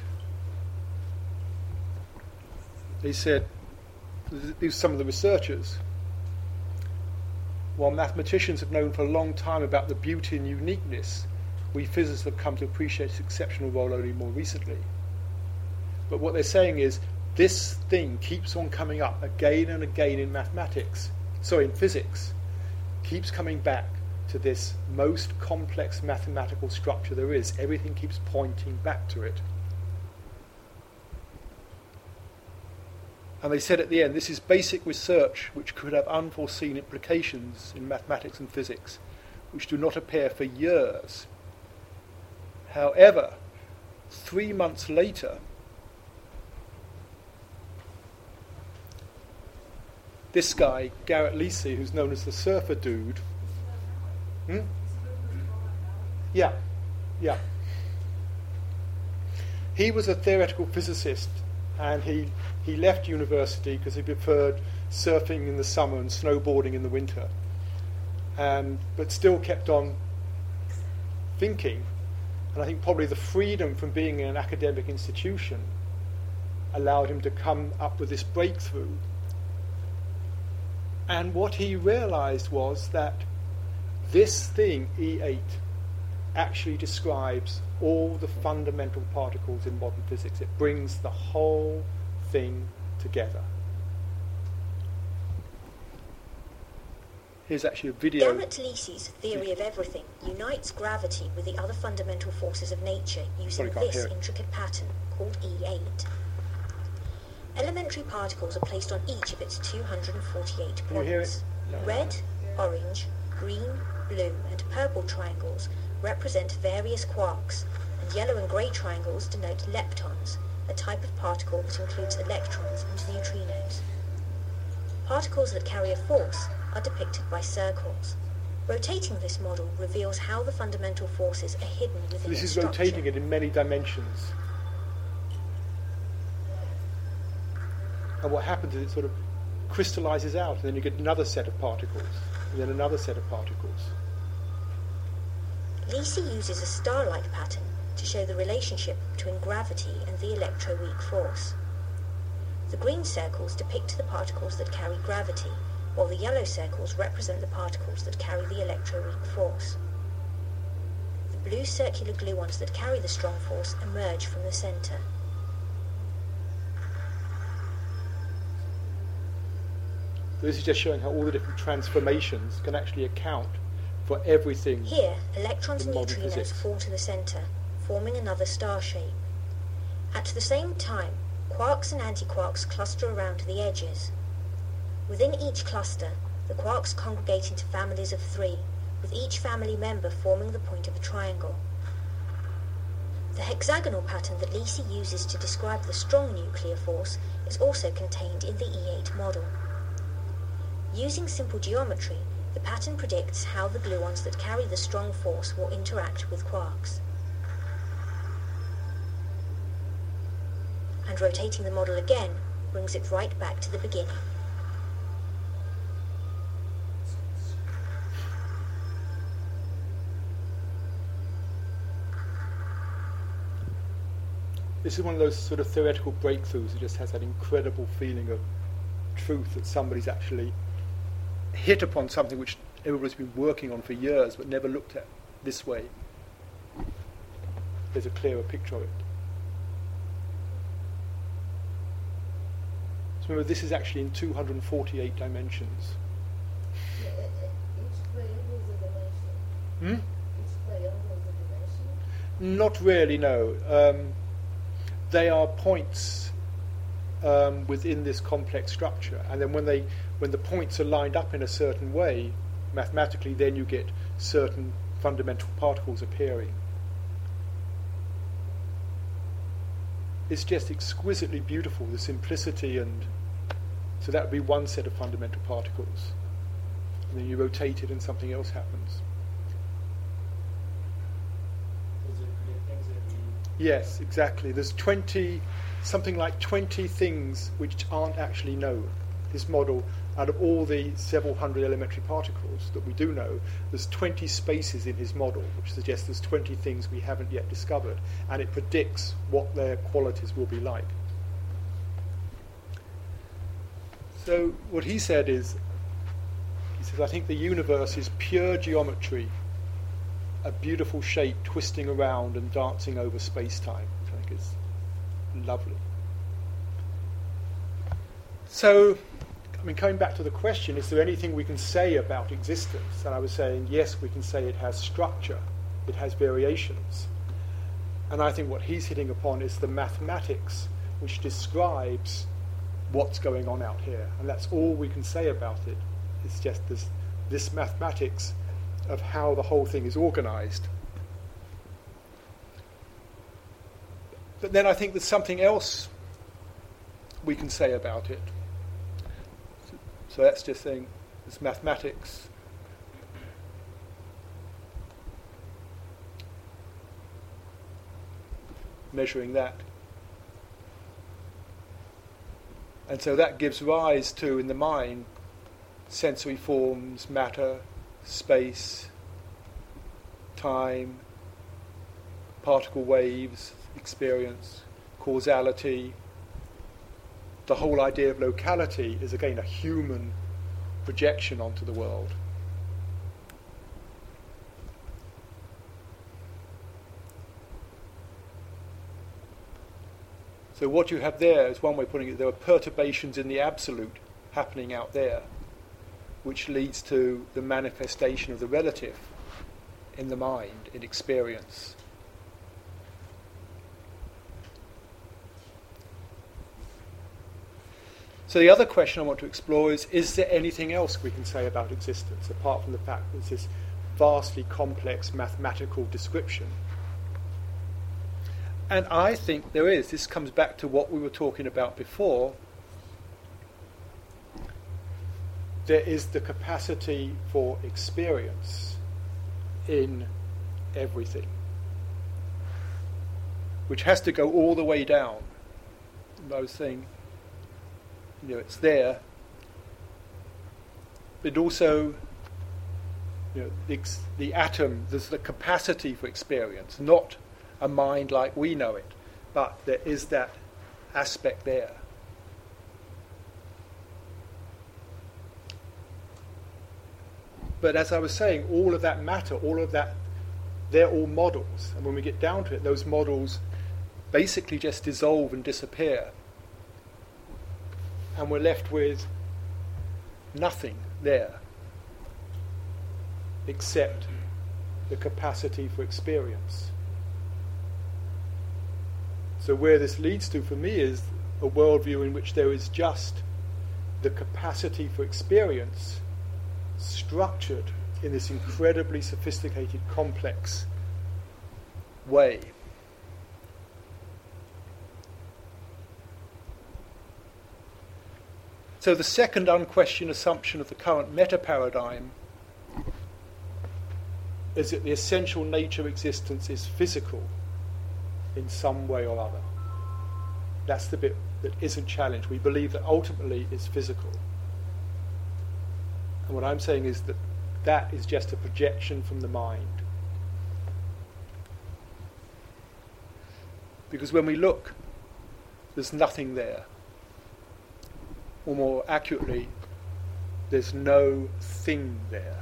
they said, these are some of the researchers, while mathematicians have known for a long time about the beauty and uniqueness, we physicists have come to appreciate its exceptional role only more recently. But what they're saying is, this thing keeps on coming up again and again in in physics, keeps coming back to this most complex mathematical structure there is. Everything keeps pointing back to it. And they said at the end, this is basic research which could have unforeseen implications in mathematics and physics, which do not appear for years. However, 3 months later, this guy, Garrett Lisi, who's known as the Surfer Dude. Yeah. He was a theoretical physicist, and he left university because he preferred surfing in the summer and snowboarding in the winter, but still kept on thinking. And I think probably the freedom from being in an academic institution allowed him to come up with this breakthrough. And what he realized was that this thing, E8, actually describes all the fundamental particles in modern physics. It brings the whole thing together. Here's actually a video. Garrett Lisi's theory of everything unites gravity with the other fundamental forces of nature using this intricate pattern called E8. Elementary particles are placed on each of its 248 Can you hear points. it? No. Red, orange, green, blue and purple triangles represent various quarks, and yellow and grey triangles denote leptons, a type of particle that includes electrons and neutrinos. Particles that carry a force are depicted by circles. Rotating this model reveals how the fundamental forces are hidden within This its is structure. rotating it in many dimensions. And what happens is it sort of crystallizes out, and then you get another set of particles, and then another set of particles. Lisi uses a star-like pattern to show the relationship between gravity and the electroweak force. The green circles depict the particles that carry gravity, while the yellow circles represent the particles that carry the electroweak force. The blue circular gluons that carry the strong force emerge from the centre. This is just showing how all the different transformations can actually account for everything. Here, electrons in and modern neutrinos physics. fall to the centre, forming another star shape. At the same time, quarks and antiquarks cluster around the edges. Within each cluster, the quarks congregate into families of 3, with each family member forming the point of a triangle. The hexagonal pattern that Lisi uses to describe the strong nuclear force is also contained in the E8 model. Using simple geometry, the pattern predicts how the gluons that carry the strong force will interact with quarks. And rotating the model again brings it right back to the beginning. This is one of those sort of theoretical breakthroughs that just has that incredible feeling of truth that somebody's actually hit upon something which everybody's been working on for years but never looked at this way. There's a clearer picture of it. So remember, this is actually in 248 dimensions. Each triangle is a dimension. Each triangle is a dimension. Not really, no. They are points within this complex structure, and then when the points are lined up in a certain way, mathematically, then you get certain fundamental particles appearing. It's just exquisitely beautiful, the simplicity, and so that would be one set of fundamental particles. And then you rotate it and something else happens. Those are the things that we... Yes, exactly. There's something like 20 things which aren't actually known. This model, out of all the several hundred elementary particles that we do know, there's 20 spaces in his model, which suggests there's 20 things we haven't yet discovered, and it predicts what their qualities will be like. So what he said is, he says, I think the universe is pure geometry, a beautiful shape twisting around and dancing over space-time, which I think is lovely. So, coming back to the question, is there anything we can say about existence? And I was saying, yes, we can say it has structure, it has variations. And I think what he's hitting upon is the mathematics which describes what's going on out here. And that's all we can say about it. It's just this mathematics of how the whole thing is organized. But then I think there's something else we can say about it. So that's just saying it's mathematics. Measuring that. And so that gives rise to, in the mind, sensory forms, matter, space, time, particle waves, experience, causality. The whole idea of locality is again a human projection onto the world. So what you have there is one way of putting it, there are perturbations in the absolute happening out there, which leads to the manifestation of the relative in the mind, in experience. So the other question I want to explore is there anything else we can say about existence, apart from the fact that it's this vastly complex mathematical description? And I think there is. This comes back to what we were talking about before. There is the capacity for experience in everything, which has to go all the way down. I was saying, it's there, but also, the atom, there's the capacity for experience, not a mind like we know it, but there is that aspect there. But as I was saying, all of that matter, all of that, they're all models. And when we get down to it, those models basically just dissolve and disappear. And we're left with nothing there except the capacity for experience. So where this leads to for me is a worldview in which there is just the capacity for experience structured in this incredibly sophisticated, complex way. So the second unquestioned assumption of the current meta-paradigm is that the essential nature of existence is physical in some way or other. That's the bit that isn't challenged. We believe that ultimately it's physical. And what I'm saying is that that is just a projection from the mind. Because when we look, there's nothing there. Or more accurately, there's no thing there.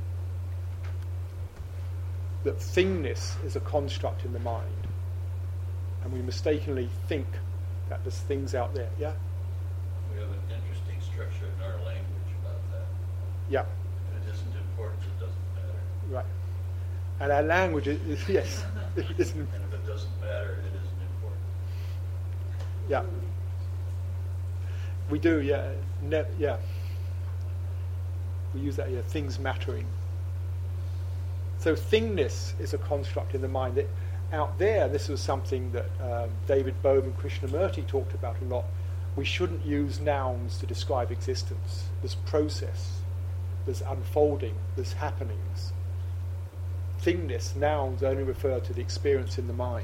That thingness is a construct in the mind. And we mistakenly think that there's things out there. Yeah? We have an interesting structure in our language about that. Yeah. And it isn't important, it doesn't matter. Right. And our language is yes. It isn't. And if it doesn't matter, it isn't important. Yeah. We do, yeah. Yeah. We use that, yeah, things mattering. So thingness is a construct in the mind. That out there, this was something that David Bohm and Krishnamurti talked about a lot. We shouldn't use nouns to describe existence. There's process, there's unfolding, there's happenings. Thingness, nouns only refer to the experience in the mind.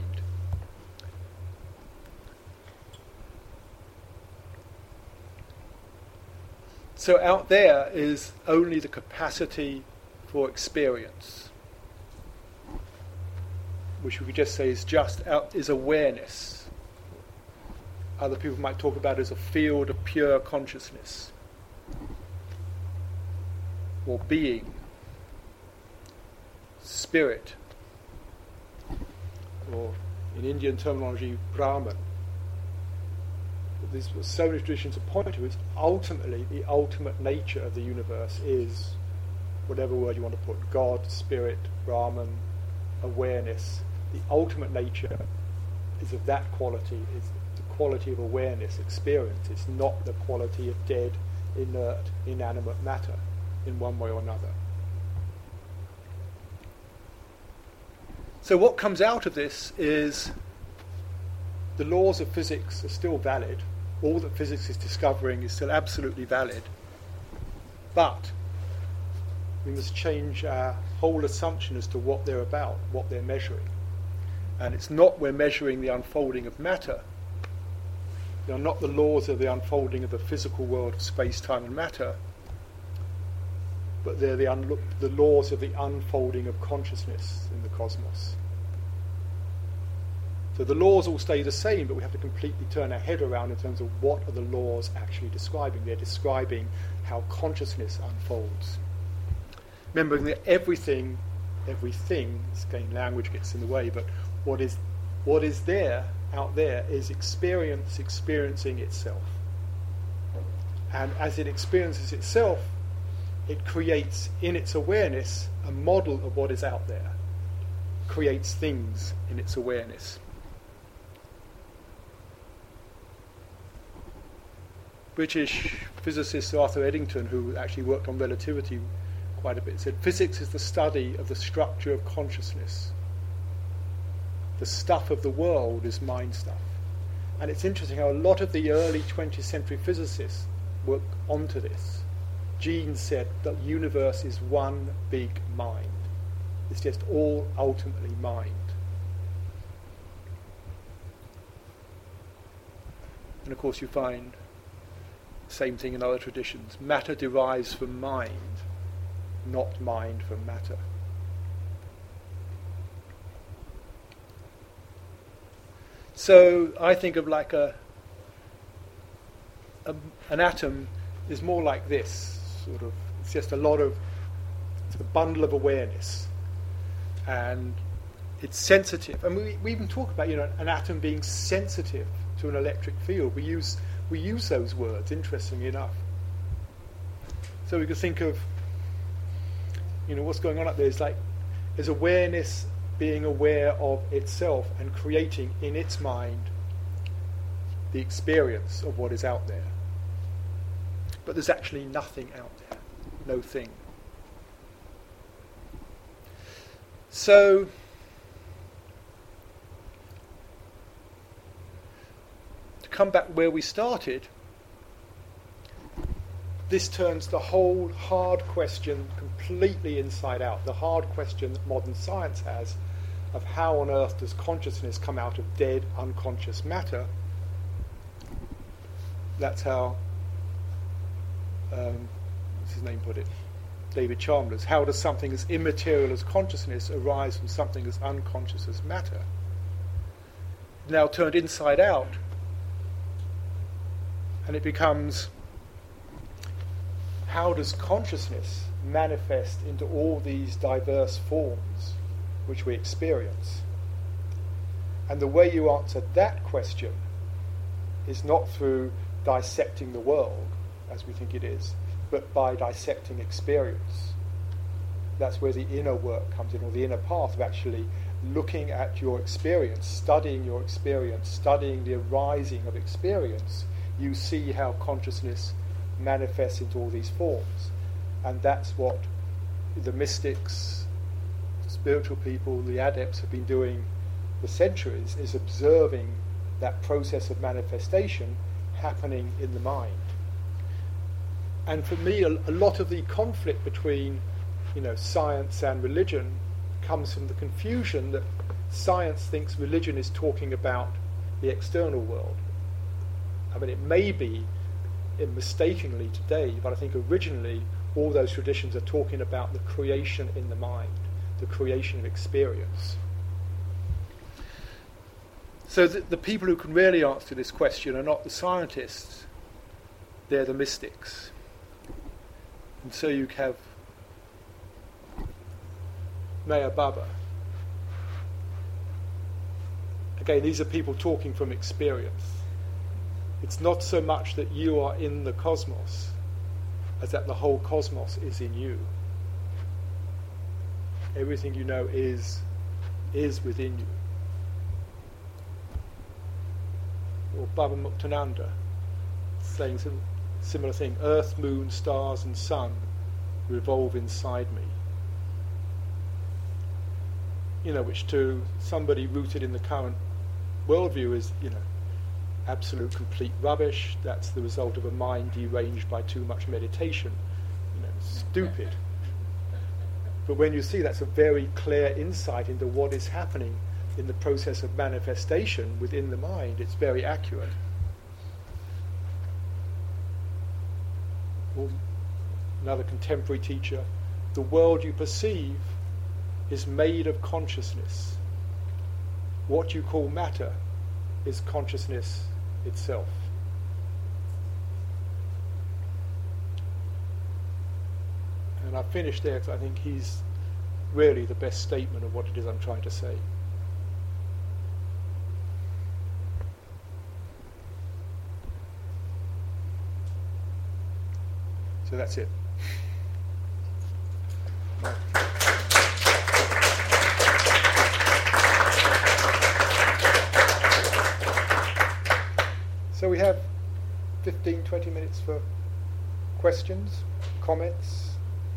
So out there is only the capacity for experience, which we could just say is awareness. Other people might talk about it as a field of pure consciousness, or being, spirit, or in Indian terminology, Brahman. This was so many traditions point to is ultimately the ultimate nature of the universe is whatever word you want to put, God, spirit, Brahman, awareness. The ultimate nature is of that quality, is the quality of awareness, experience. It's not the quality of dead, inert, inanimate matter in one way or another. So what comes out of this is the laws of physics are still valid. All that physics is discovering is still absolutely valid. But we must change our whole assumption as to what they're about, what they're measuring. And it's not we're measuring the unfolding of matter. They are not the laws of the unfolding of the physical world of space, time and matter, but they're the laws of the unfolding of consciousness in the cosmos. So the laws all stay the same, but we have to completely turn our head around in terms of what are the laws actually describing. They're describing how consciousness unfolds. Remembering that everything, again, language gets in the way, but what is there, out there, is experience experiencing itself. And as it experiences itself, it creates in its awareness a model of what is out there. Creates things in its awareness. British physicist Arthur Eddington, who actually worked on relativity quite a bit, said physics is the study of the structure of consciousness. The stuff of the world is mind stuff. And it's interesting how a lot of the early 20th century physicists work onto this. Jeans said the universe is one big mind. It's just all ultimately mind. And of course you find the same thing in other traditions. Matter derives from mind, not mind from matter. So I think of like an atom is more like this, sort of. It's just it's a bundle of awareness, and it's sensitive. And we even talk about an atom being sensitive to an electric field. We use those words, interestingly enough. So we could think of, what's going on up there is awareness being aware of itself and creating in its mind the experience of what is out there. But there's actually nothing out there, no thing. So, to come back where we started, this turns the whole hard question completely inside out. The hard question that modern science has of how on earth does consciousness come out of dead, unconscious matter. That's how, what's his name put it? David Chalmers. How does something as immaterial as consciousness arise from something as unconscious as matter? Now turned inside out, and it becomes, how does consciousness manifest into all these diverse forms which we experience? And the way you answer that question is not through dissecting the world, as we think it is, but by dissecting experience. That's where the inner work comes in, or the inner path of actually looking at your experience, studying your experience, studying the arising of experience. You see how consciousness manifests into all these forms. And that's what the mystics, the spiritual people, the adepts have been doing for centuries, is observing that process of manifestation happening in the mind. And for me, a lot of the conflict between, science and religion comes from the confusion that science thinks religion is talking about the external world. I mean, it may be mistakenly today, but I think originally all those traditions are talking about the creation in the mind, the creation of experience. So the people who can really answer this question are not the scientists, they're the mystics. And so you have Meher Baba. Again, these are people talking from experience. It's not so much that you are in the cosmos as that the whole cosmos is in you. Everything you know is within you. Or Baba Muktananda saying some similar thing. Earth, moon, stars and sun revolve inside me. Which to somebody rooted in the current worldview is, absolute complete rubbish. That's the result of a mind deranged by too much meditation. Stupid. But when you see that's a very clear insight into what is happening in the process of manifestation within the mind, it's very accurate. Or another contemporary teacher, the world you perceive is made of consciousness. What you call matter is consciousness itself. And I finished there because I think he's really the best statement of what it is I'm trying to say. So that's it. So we have 15, 20 minutes for questions, comments,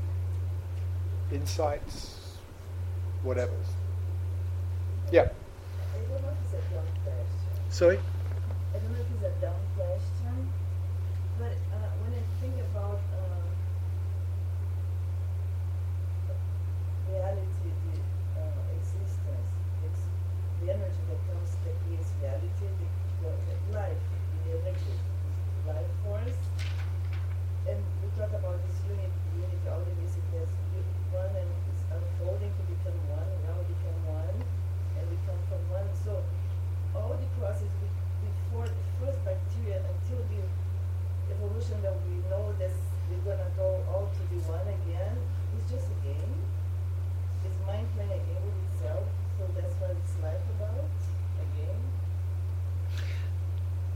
insights, whatever. Yeah. I don't know if it's a dumb question. Sorry? I don't know if it's a dumb question, but when I think about reality, the existence, the energy that comes, that is reality, the life, the energy, life force, and we talk about this unity, all the music that's one and it's unfolding to become one, and now we become one, and we come from one. So all the process before the first bacteria until the evolution that we know, that's the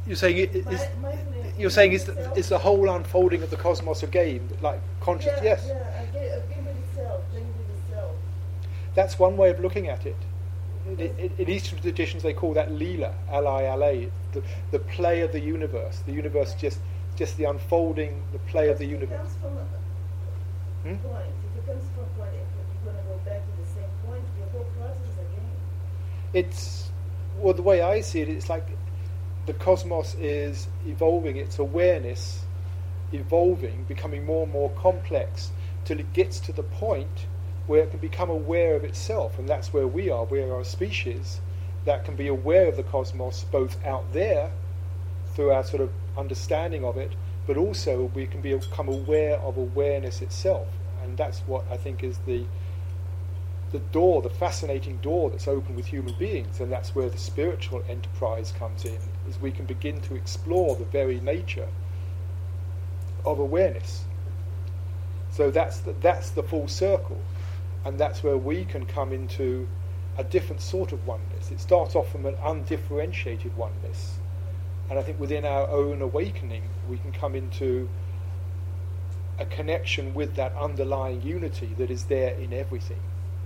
You're saying you're saying is the whole unfolding of the cosmos a game, like conscious? Yeah, Yes. yeah, a game with itself, playing with itself. That's one way of looking at it. In Eastern traditions, they call that Leela, L-I-L-A, the play of the universe. The universe just the unfolding, the play of the universe. If it comes from a point, if it comes from a point, if you're going to go back to the same point, your whole process is a game. It's, well, the way I see it, it's like the cosmos is evolving, its awareness evolving, becoming more and more complex, till it gets to the point where it can become aware of itself, and that's where we are. We are a species that can be aware of the cosmos, both out there, through our sort of understanding of it, but also we can become aware of awareness itself. And that's what I think is the door, the fascinating door that's open with human beings, and that's where the spiritual enterprise comes in, is we can begin to explore the very nature of awareness. So that's the full circle, and that's where we can come into a different sort of oneness. It starts off from an undifferentiated oneness, and I think within our own awakening we can come into a connection with that underlying unity that is there in everything.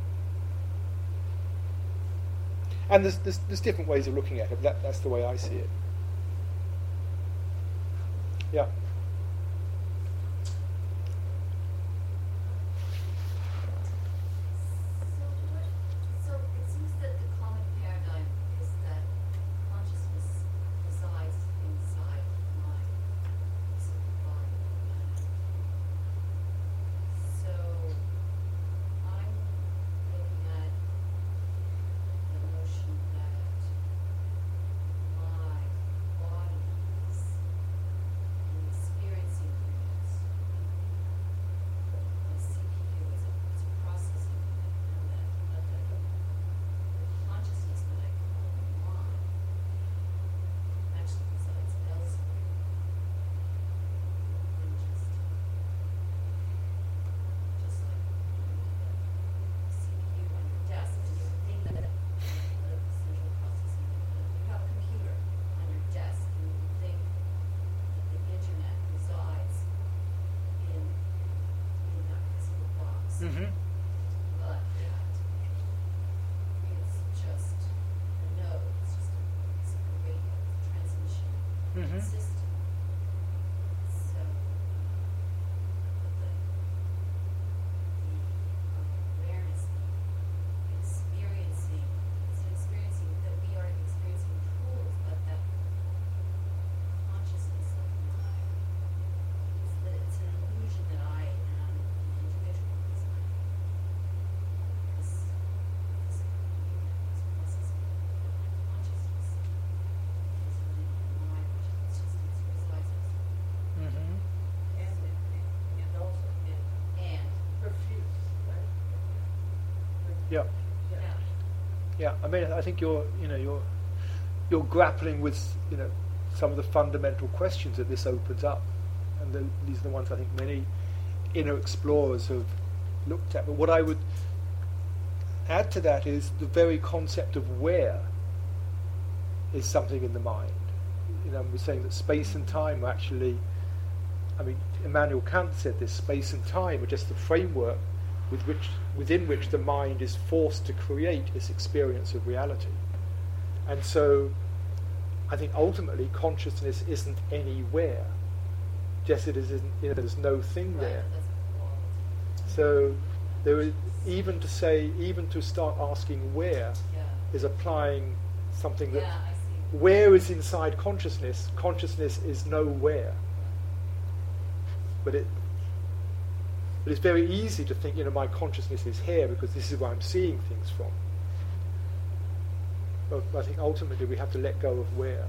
And there's different ways of looking at it, but that's the way I see it. Yeah. So it seems that the common paradigm is that consciousness resides inside the mind, inside the body. So I'm looking at the notion that my body is an experiencing unit. My CPU is a processing unit, and that the consciousness that I call mind actually resides elsewhere than just like the CPU on your desk, and you think that the central processing unit, you have a computer on your desk, and you think that the internet resides in that physical box. Mm-hmm. But that it's just a node, it's just a radio transmission Mm-hmm. system. So, the awareness, the experiencing, it's an experiencing that we are experiencing tools, but that consciousness of mine, it's an illusion that I am an individual, because this physical unit, this processing unit, that my consciousness is within my mind, which is just, it resides elsewhere. Mm-hmm. And also And, perfused, right? Yeah. yeah. Yeah, I mean, I think you're grappling with some of the fundamental questions that this opens up, and these are the ones I think many inner explorers have looked at. But what I would add to that is the very concept of where is something in the mind. We're saying that space and time are actually, I mean, Immanuel Kant said this: space and time are just the framework within which the mind is forced to create its experience of reality. And so I think ultimately consciousness isn't anywhere, just it isn't, there's no thing Right, there. that's a quality. So there is, even to start asking where Yeah. is applying something that Yeah, I see. where is inside consciousness is nowhere. But it's very easy to think, my consciousness is here because this is where I'm seeing things from. But I think ultimately we have to let go of where.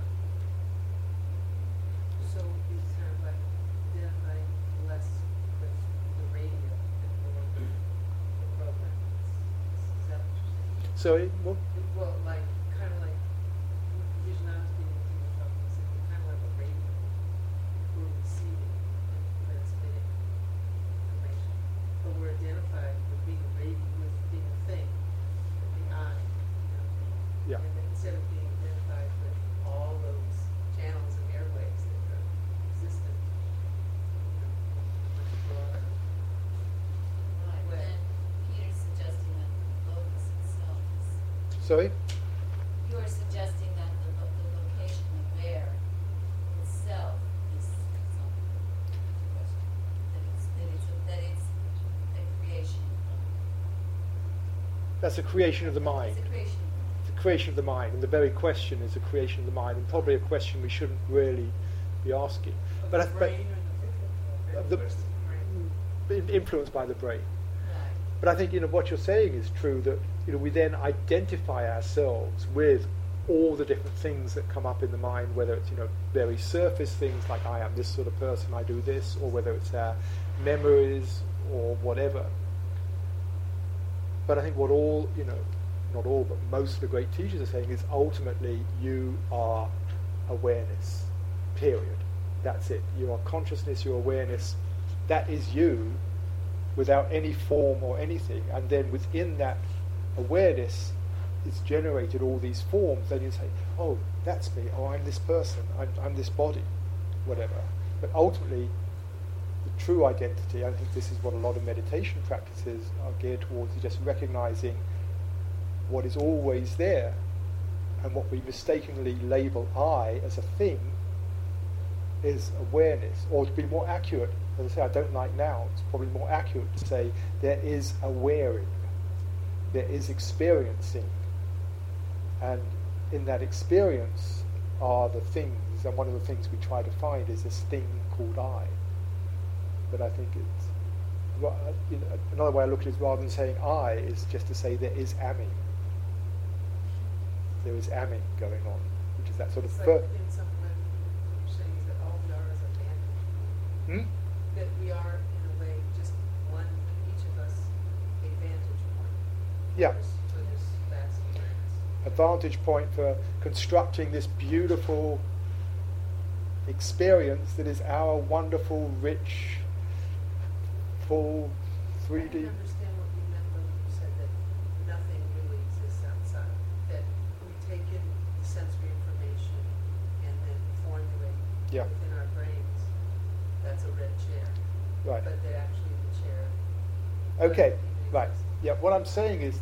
So it's kind of like identifying less with the radio and more with the program. Is that what you're saying? So, Well, like, kind of like, vision I was getting into the talk, was kind of like a radio. We're receiving and transmitting information. But we're identified with being a radio, with being a thing, with the eye, yeah. And then instead of being identified with all those channels and Sorry? You are suggesting that the location of there itself is something. That it's a creation. That's a creation of the mind. It's a creation. The creation of the mind, and the very question is a creation of the mind, and probably a question we shouldn't really be asking. Of But the I- but- brain or the The- brain? influenced by the brain. Right. But I think what you're saying is true, that we then identify ourselves with all the different things that come up in the mind, whether it's very surface things like I am this sort of person, I do this, or whether it's our memories or whatever. But I think what all, not all, but most of the great teachers are saying is ultimately you are awareness, period. That's it. You are consciousness, your awareness. That is you without any form or anything. And then within that awareness is generated all these forms. Then you say, oh, that's me. Oh, I'm this person. I'm this body, whatever. But ultimately, the true identity, I think this is what a lot of meditation practices are geared towards, is just recognizing what is always there, and what we mistakenly label I as a thing is awareness. Or to be more accurate, as I say, I don't like now, it's probably more accurate to say there is awaring, there is experiencing, and in that experience are the things, and one of the things we try to find is this thing called I. But I think it's, another way I look at it is rather than saying I, is just to say there is amming. There is amming going on, which is that sort of It's like in some way what you're saying is that all we are is a vantage. That we are, in a way, just one, each of us, a vantage point. Yeah. For this vast awareness. A vantage point for constructing this beautiful experience that is our wonderful, rich, full, I 3D. didn't understand what you meant when you said that nothing really exists outside. That we take in the sensory information and then formulate Yeah. within our brains. That's a red chair. Right. But that actually the chair. Okay, doesn't even right. exist. Yeah, what I'm saying is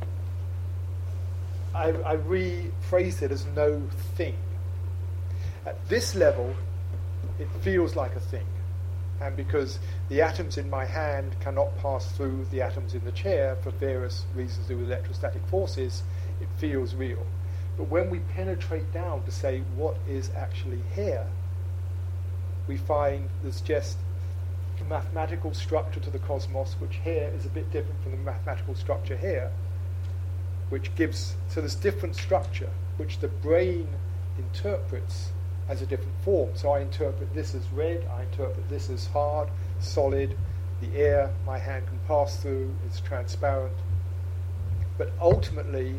I rephrased it as no thing. At this level, it feels like a thing. And because the atoms in my hand cannot pass through the atoms in the chair for various reasons to do with electrostatic forces, it feels real. But when we penetrate down to say what is actually here, we find there's just a mathematical structure to the cosmos, which here is a bit different from the mathematical structure here, which gives, so there's different structure, which the brain interprets as a different form. So I interpret this as red, I interpret this as hard, solid, the air my hand can pass through, it's transparent. But ultimately,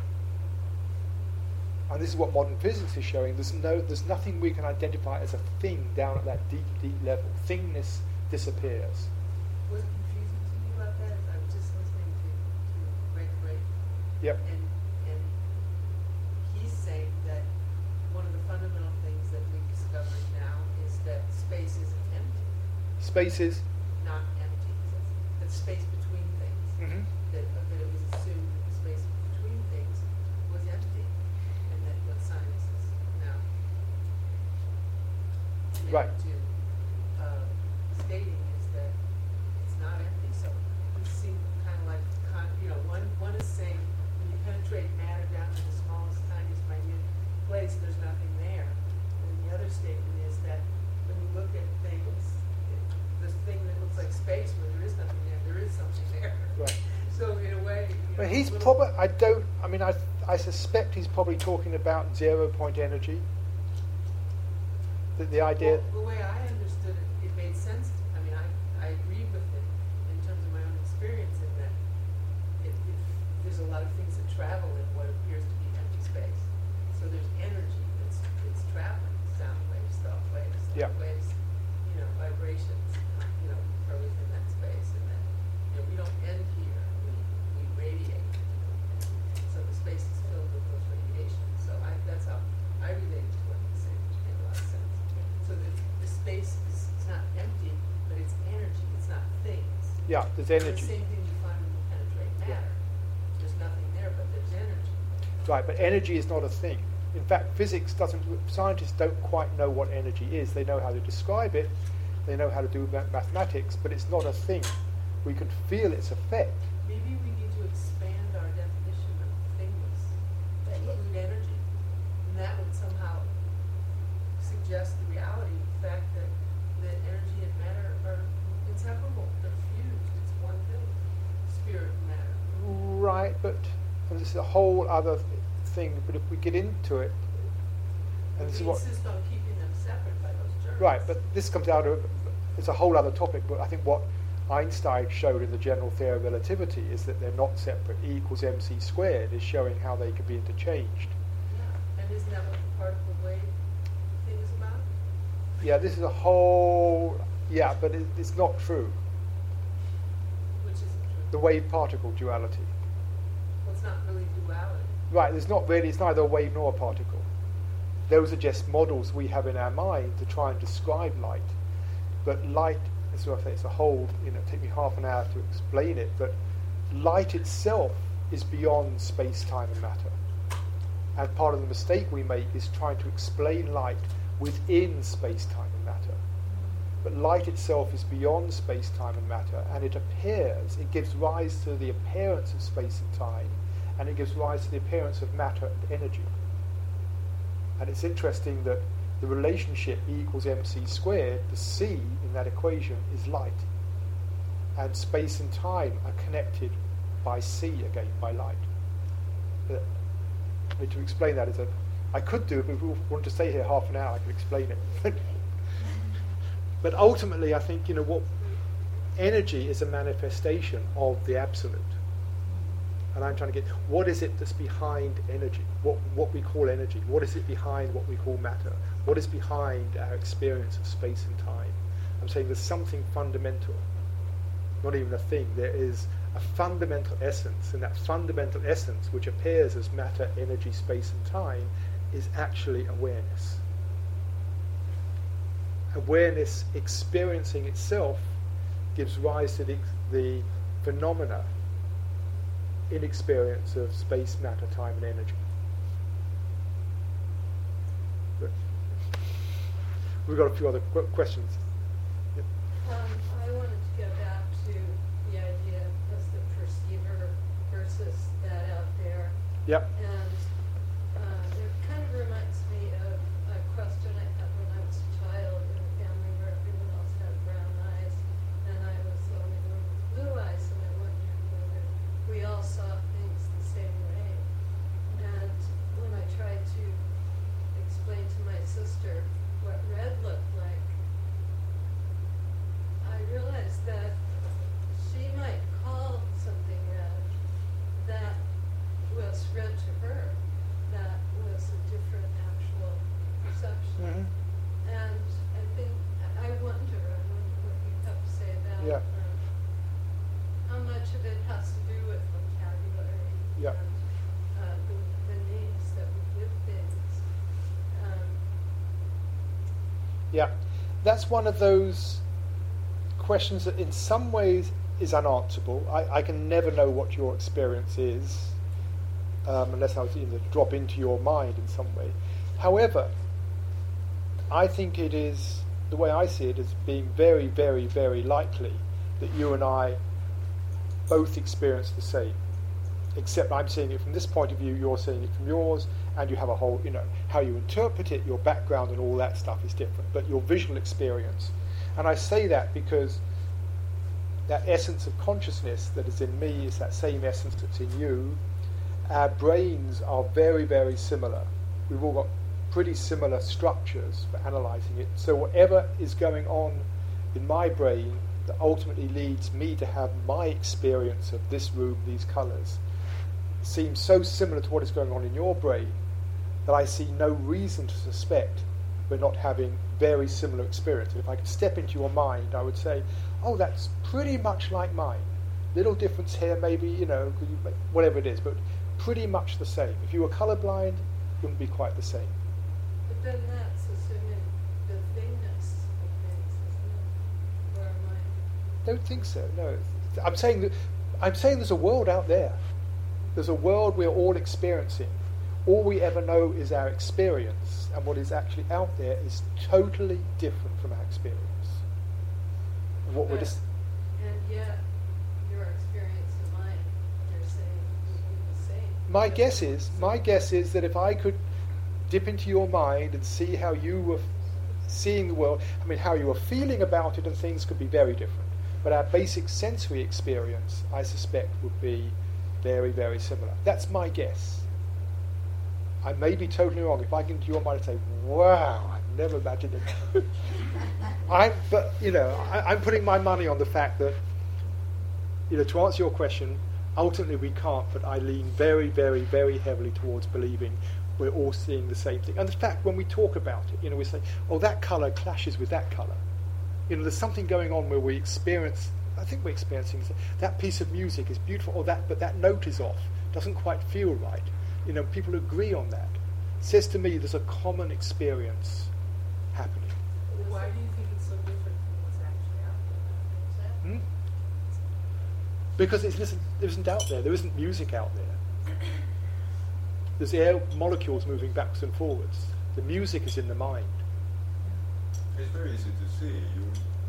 and this is what modern physics is showing, there's nothing we can identify as a thing down at that deep, deep level. Thingness disappears. What's confusing to me about that is I was just listening to Ray Gray. Yep. And he's saying that one of the fundamental things that we've discovered now is that space isn't empty, Spaces. not empty. That space between things. Mhm. That it was assumed that the space between things was empty, and that what science is now Right. to stating is that it's not empty. So we seem kind of like, one is saying when you penetrate matter down to the smallest, tiniest, minute place, there's nothing there. And the other statement is that when you look at things, this thing that looks like space where there is nothing there is something there. Right. So in a way, Well, he's probably, I suspect he's probably talking about 0 point energy. The idea. Well, the way I understood it, it made sense. I agree with it in terms of my own experience in that there's a lot of things that travel in what appears to be empty space. So there's energy that's traveling, sound waves, thought waves, Yeah. waves, vibrations, are within that space, and then we don't end here. We radiate, so the space is filled with those radiations. So that's how I relate to what he's saying, which made a lot of sense. So the space is not empty, but it's energy. It's not things. Yeah, there's It's energy. the same thing you find when you penetrate matter. There's nothing there, but there's energy. Right, but energy is not a thing. In fact, scientists don't quite know what energy is. They know how to describe it, they know how to do mathematics, but it's not a thing. We can feel its effect. Maybe we need to expand our definition of thingness to include energy. And that would somehow suggest the reality, the fact that energy and matter are inseparable. They're fused. It's one thing. Spirit and matter. Right, but this is a whole other thing. But if we get into it, and this is We what insist on keeping them separate by those terms. right, but this comes out of it's a whole other topic. But I think what Einstein showed in the general theory of relativity is that they're not separate. E equals mc squared is showing how they can be interchanged. Yeah. And isn't that what the particle wave thing is about? Yeah, this is a whole but it's not true. Which isn't true. The wave-particle duality. Well, it's not really duality. Right, it's neither a wave nor a particle. Those are just models we have in our mind to try and describe light. But light, as I say, it's a whole, take me half an hour to explain it, but light itself is beyond space, time and matter. And part of the mistake we make is trying to explain light within space, time and matter. But light itself is beyond space, time and matter, and it gives rise to the appearance of space and time, and it gives rise to the appearance of matter and energy. And it's interesting that the relationship E equals mc squared, the c in that equation is light. And space and time are connected by c again, by light. To explain that I could do it, but if we wanted to stay here half an hour, I could explain it. But ultimately, I think, what energy is a manifestation of the absolute. And I'm trying to get, what is it that's behind energy? What we call energy? What is it behind what we call matter? What is behind our experience of space and time? I'm saying there's something fundamental, not even a thing. There is a fundamental essence, and that fundamental essence, which appears as matter, energy, space and time, is actually awareness. Awareness experiencing itself gives rise to the phenomena in experience of space, matter, time and energy. But we've got a few other questions. Yep. I wanted to go back to the idea of the perceiver versus that out there. Yep. And it kind of reminds me of a question I had when I was a child in a family where everyone else had brown eyes, and I was the only one with blue eyes, and I wondered whether we all saw things the same way. And when I tried to explain to my sister what red looked like, I realized that she might call something red that was red to her, that was a different actual perception. Mm-hmm. And I think, I wonder what you have to say about Yeah. how much of it has to do with vocabulary Yeah. and the names that we give things. Yeah, that's one of those questions that in some ways is unanswerable. I can never know what your experience is unless I was to drop into your mind in some way. However, I think it is, the way I see it, as being very, very, very likely that you and I both experience the same. Except I'm seeing it from this point of view, you're seeing it from yours, and you have a whole, how you interpret it, your background and all that stuff is different, but your visual experience. And I say that because that essence of consciousness that is in me is that same essence that's in you. Our brains are very, very similar. We've all got pretty similar structures for analysing it. So whatever is going on in my brain that ultimately leads me to have my experience of this room, these colours, seems so similar to what is going on in your brain that I see no reason to suspect we're not having very similar experience. And if I could step into your mind, I would say, oh, that's pretty much like mine. Little difference here, maybe, whatever it is, but pretty much the same. If you were colourblind, it wouldn't be quite the same. But then that's assuming the thingness of things, isn't it? Or am I? Don't think so. No, I'm saying there's a world out there. There's a world we're all experiencing, all we ever know is our experience, and what is actually out there is totally different from our experience. And what we're just And yet, your experience and mine, they're saying would be the same. my guess is that if I could dip into your mind and see how you were seeing the world, I mean, how you were feeling about it, and things could be very different. But our basic sensory experience, I suspect, would be very, very similar. That's my guess. I may be totally wrong. If I get into your mind and say, wow, I've never imagined it. I'm putting my money on the fact that, to answer your question, ultimately we can't, but I lean very, very, very heavily towards believing we're all seeing the same thing. And in fact, when we talk about it, we say, oh, that colour clashes with that colour. There's something going on where we experience, I think we're experiencing, that piece of music is beautiful, but that note is off, doesn't quite feel right. People agree on that. It says to me there's a common experience happening. Why do you think it's so different from what's actually out there? Because it isn't out there. There isn't music out there. There's air molecules moving backwards and forwards. The music is in the mind. It's very easy to see. You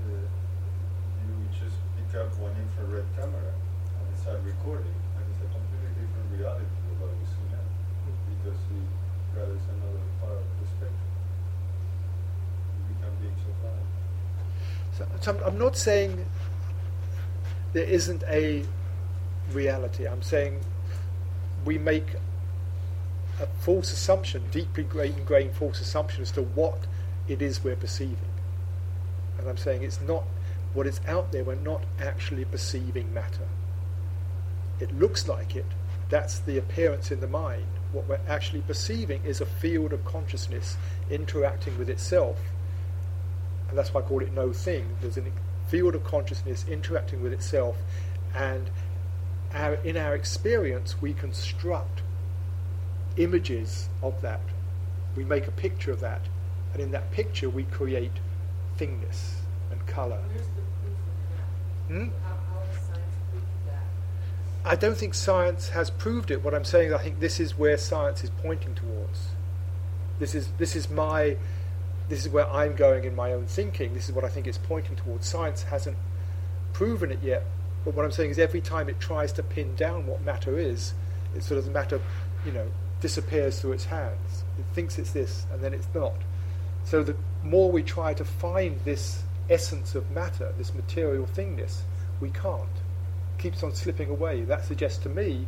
just pick up one infrared camera and start recording, and it's a completely different reality to what we see now, because it gathers another part of the spectrum. You become beings of light. So I'm not saying there isn't a reality. I'm saying we make a false assumption, deeply ingrained false assumption as to what it is we're perceiving. And I'm saying it's not what is out there. We're not actually perceiving matter. It looks like it. That's the appearance in the mind. What we're actually perceiving is a field of consciousness interacting with itself. And that's why I call it no thing. There's a field of consciousness interacting with itself, and in our experience we construct images of that. We make a picture of that, and in that picture we create thingness and colour. Where's the proof of that? How has science proved that? I don't think science has proved it. What I'm saying is I think this is where science is pointing towards. This is where I'm going in my own thinking. This is what I think it's pointing towards. Science hasn't proven it yet, but what I'm saying is every time it tries to pin down what matter is, it's sort of the matter, disappears through its hands. It thinks it's this, and then it's not. So the more we try to find this essence of matter, this material thingness, we can't. It keeps on slipping away. That suggests to me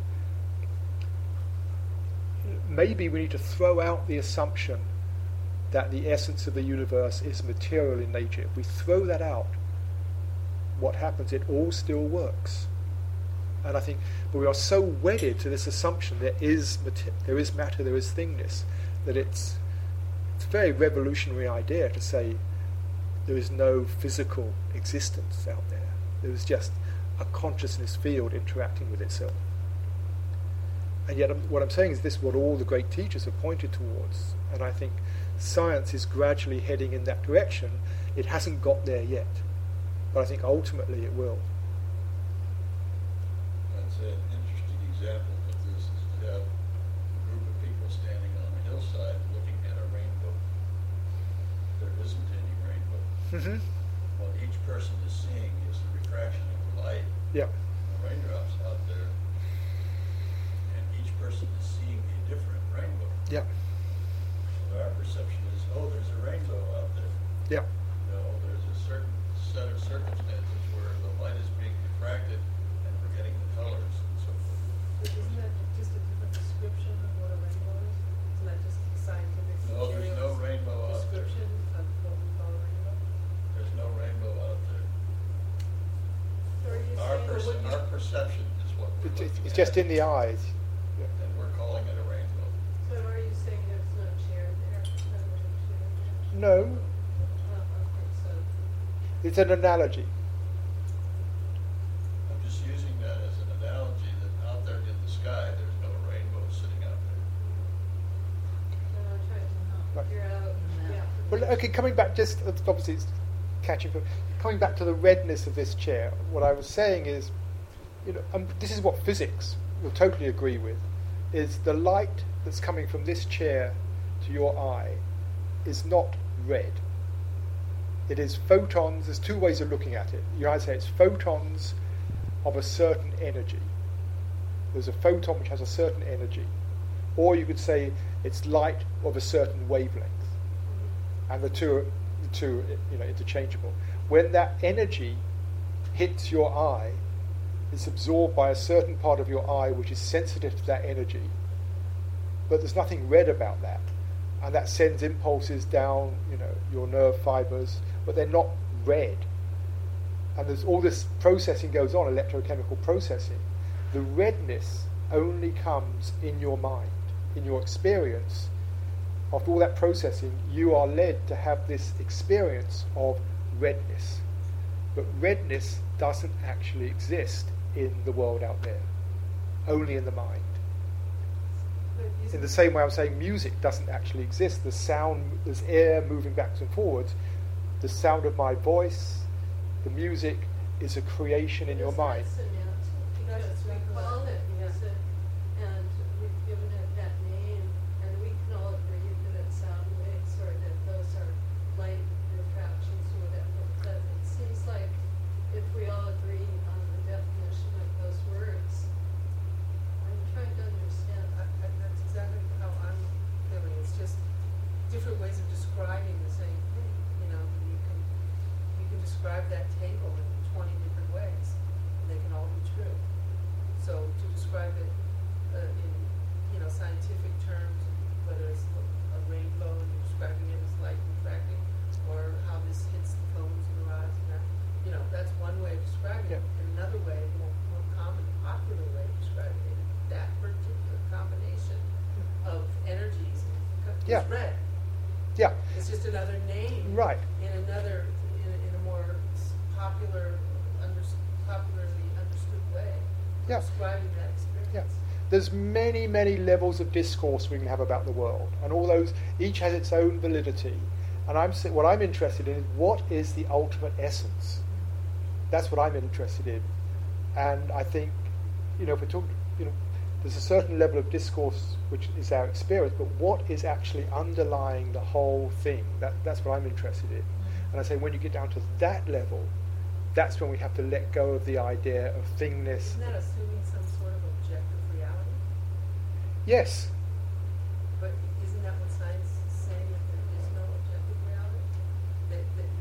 maybe we need to throw out the assumption that the essence of the universe is material in nature. If we throw that out, what happens? It all still works. And I think, but we are so wedded to this assumption there is matter, there is thingness, that it's a very revolutionary idea to say there is no physical existence out there. There is just a consciousness field interacting with itself. And yet what I'm saying is this is what all the great teachers have pointed towards. And I think science is gradually heading in that direction. It hasn't got there yet, but I think ultimately it will. That's an interesting example of this, is to have a group of people standing on a hillside looking at a rainbow. There isn't any rainbow. Mm-hmm. What each person is seeing is the refraction of the light, Yeah. the raindrops out there, and each person is seeing a different rainbow. Yeah. So our perception is, oh, there's a rainbow out there. Yeah. No, there's a certain set of circumstances where the light is being diffracted and we're getting the colors and so forth. But isn't that just a different description of what a rainbow is? Isn't that just a scientific No, there's no rainbow out there. description of what we call a rainbow? There's no rainbow out there. So are you saying Our perception is what we're looking It's at, just in the eyes. Yeah. and we're calling it a rainbow. So are you saying there's no chair there? No, Oh, okay, so it's an analogy. I'm just using that as an analogy that out there in the sky, there's no rainbow sitting out there. I'm trying to Right. figure out. Yeah. Well, okay, coming back, just obviously it's catching. Coming back to the redness of this chair, what I was saying is, this is what physics will totally agree with. is the light that's coming from this chair to your eye is not red. It is photons. There's two ways of looking at it. You either say it's photons of a certain energy. There's a photon which has a certain energy. Or you could say it's light of a certain wavelength. And the two are interchangeable. When that energy hits your eye, it's absorbed by a certain part of your eye which is sensitive to that energy. But there's nothing red about that. And that sends impulses down, your nerve fibers, but they're not red. And there's all this processing goes on, electrochemical processing. The redness only comes in your mind, in your experience. After all that processing, you are led to have this experience of redness. But redness doesn't actually exist in the world out there, only in the mind. In the same way I'm saying music doesn't actually exist. The sound, there's air moving backwards and forwards. The sound of my voice, the music is a creation in your mind. Because we call it music, and we've given it that name, and we can all agree that it's sound waves, or that those are light refractions or whatever. But it seems like if we all agree on the definition of those words, I'm trying to understand. That's exactly how I'm feeling. It's just different ways of describing the same thing. You can describe that table in 20 different ways, and they can all be true. So to describe it in scientific terms, whether it's a rainbow and you're describing it as light refracting, or how this hits the cones in the eyes, and that's one way of describing it. And another way, more common, popular way of describing it, that particular combination of energies is red. Yeah. It's just another name. Right. In a more popularly understood way. Yeah. Describing that experience. Yeah. There's many, many levels of discourse we can have about the world, and all those, each has its own validity. And what I'm interested in is what is the ultimate essence. That's what I'm interested in. And I think, if we talk, there's a certain level of discourse which is our experience, but what is actually underlying the whole thing? That's what I'm interested in. And I say when you get down to that level, that's when we have to let go of the idea of thingness. Isn't that assuming some sort of objective reality? Yes. But isn't that what science is saying, that there is no objective reality? That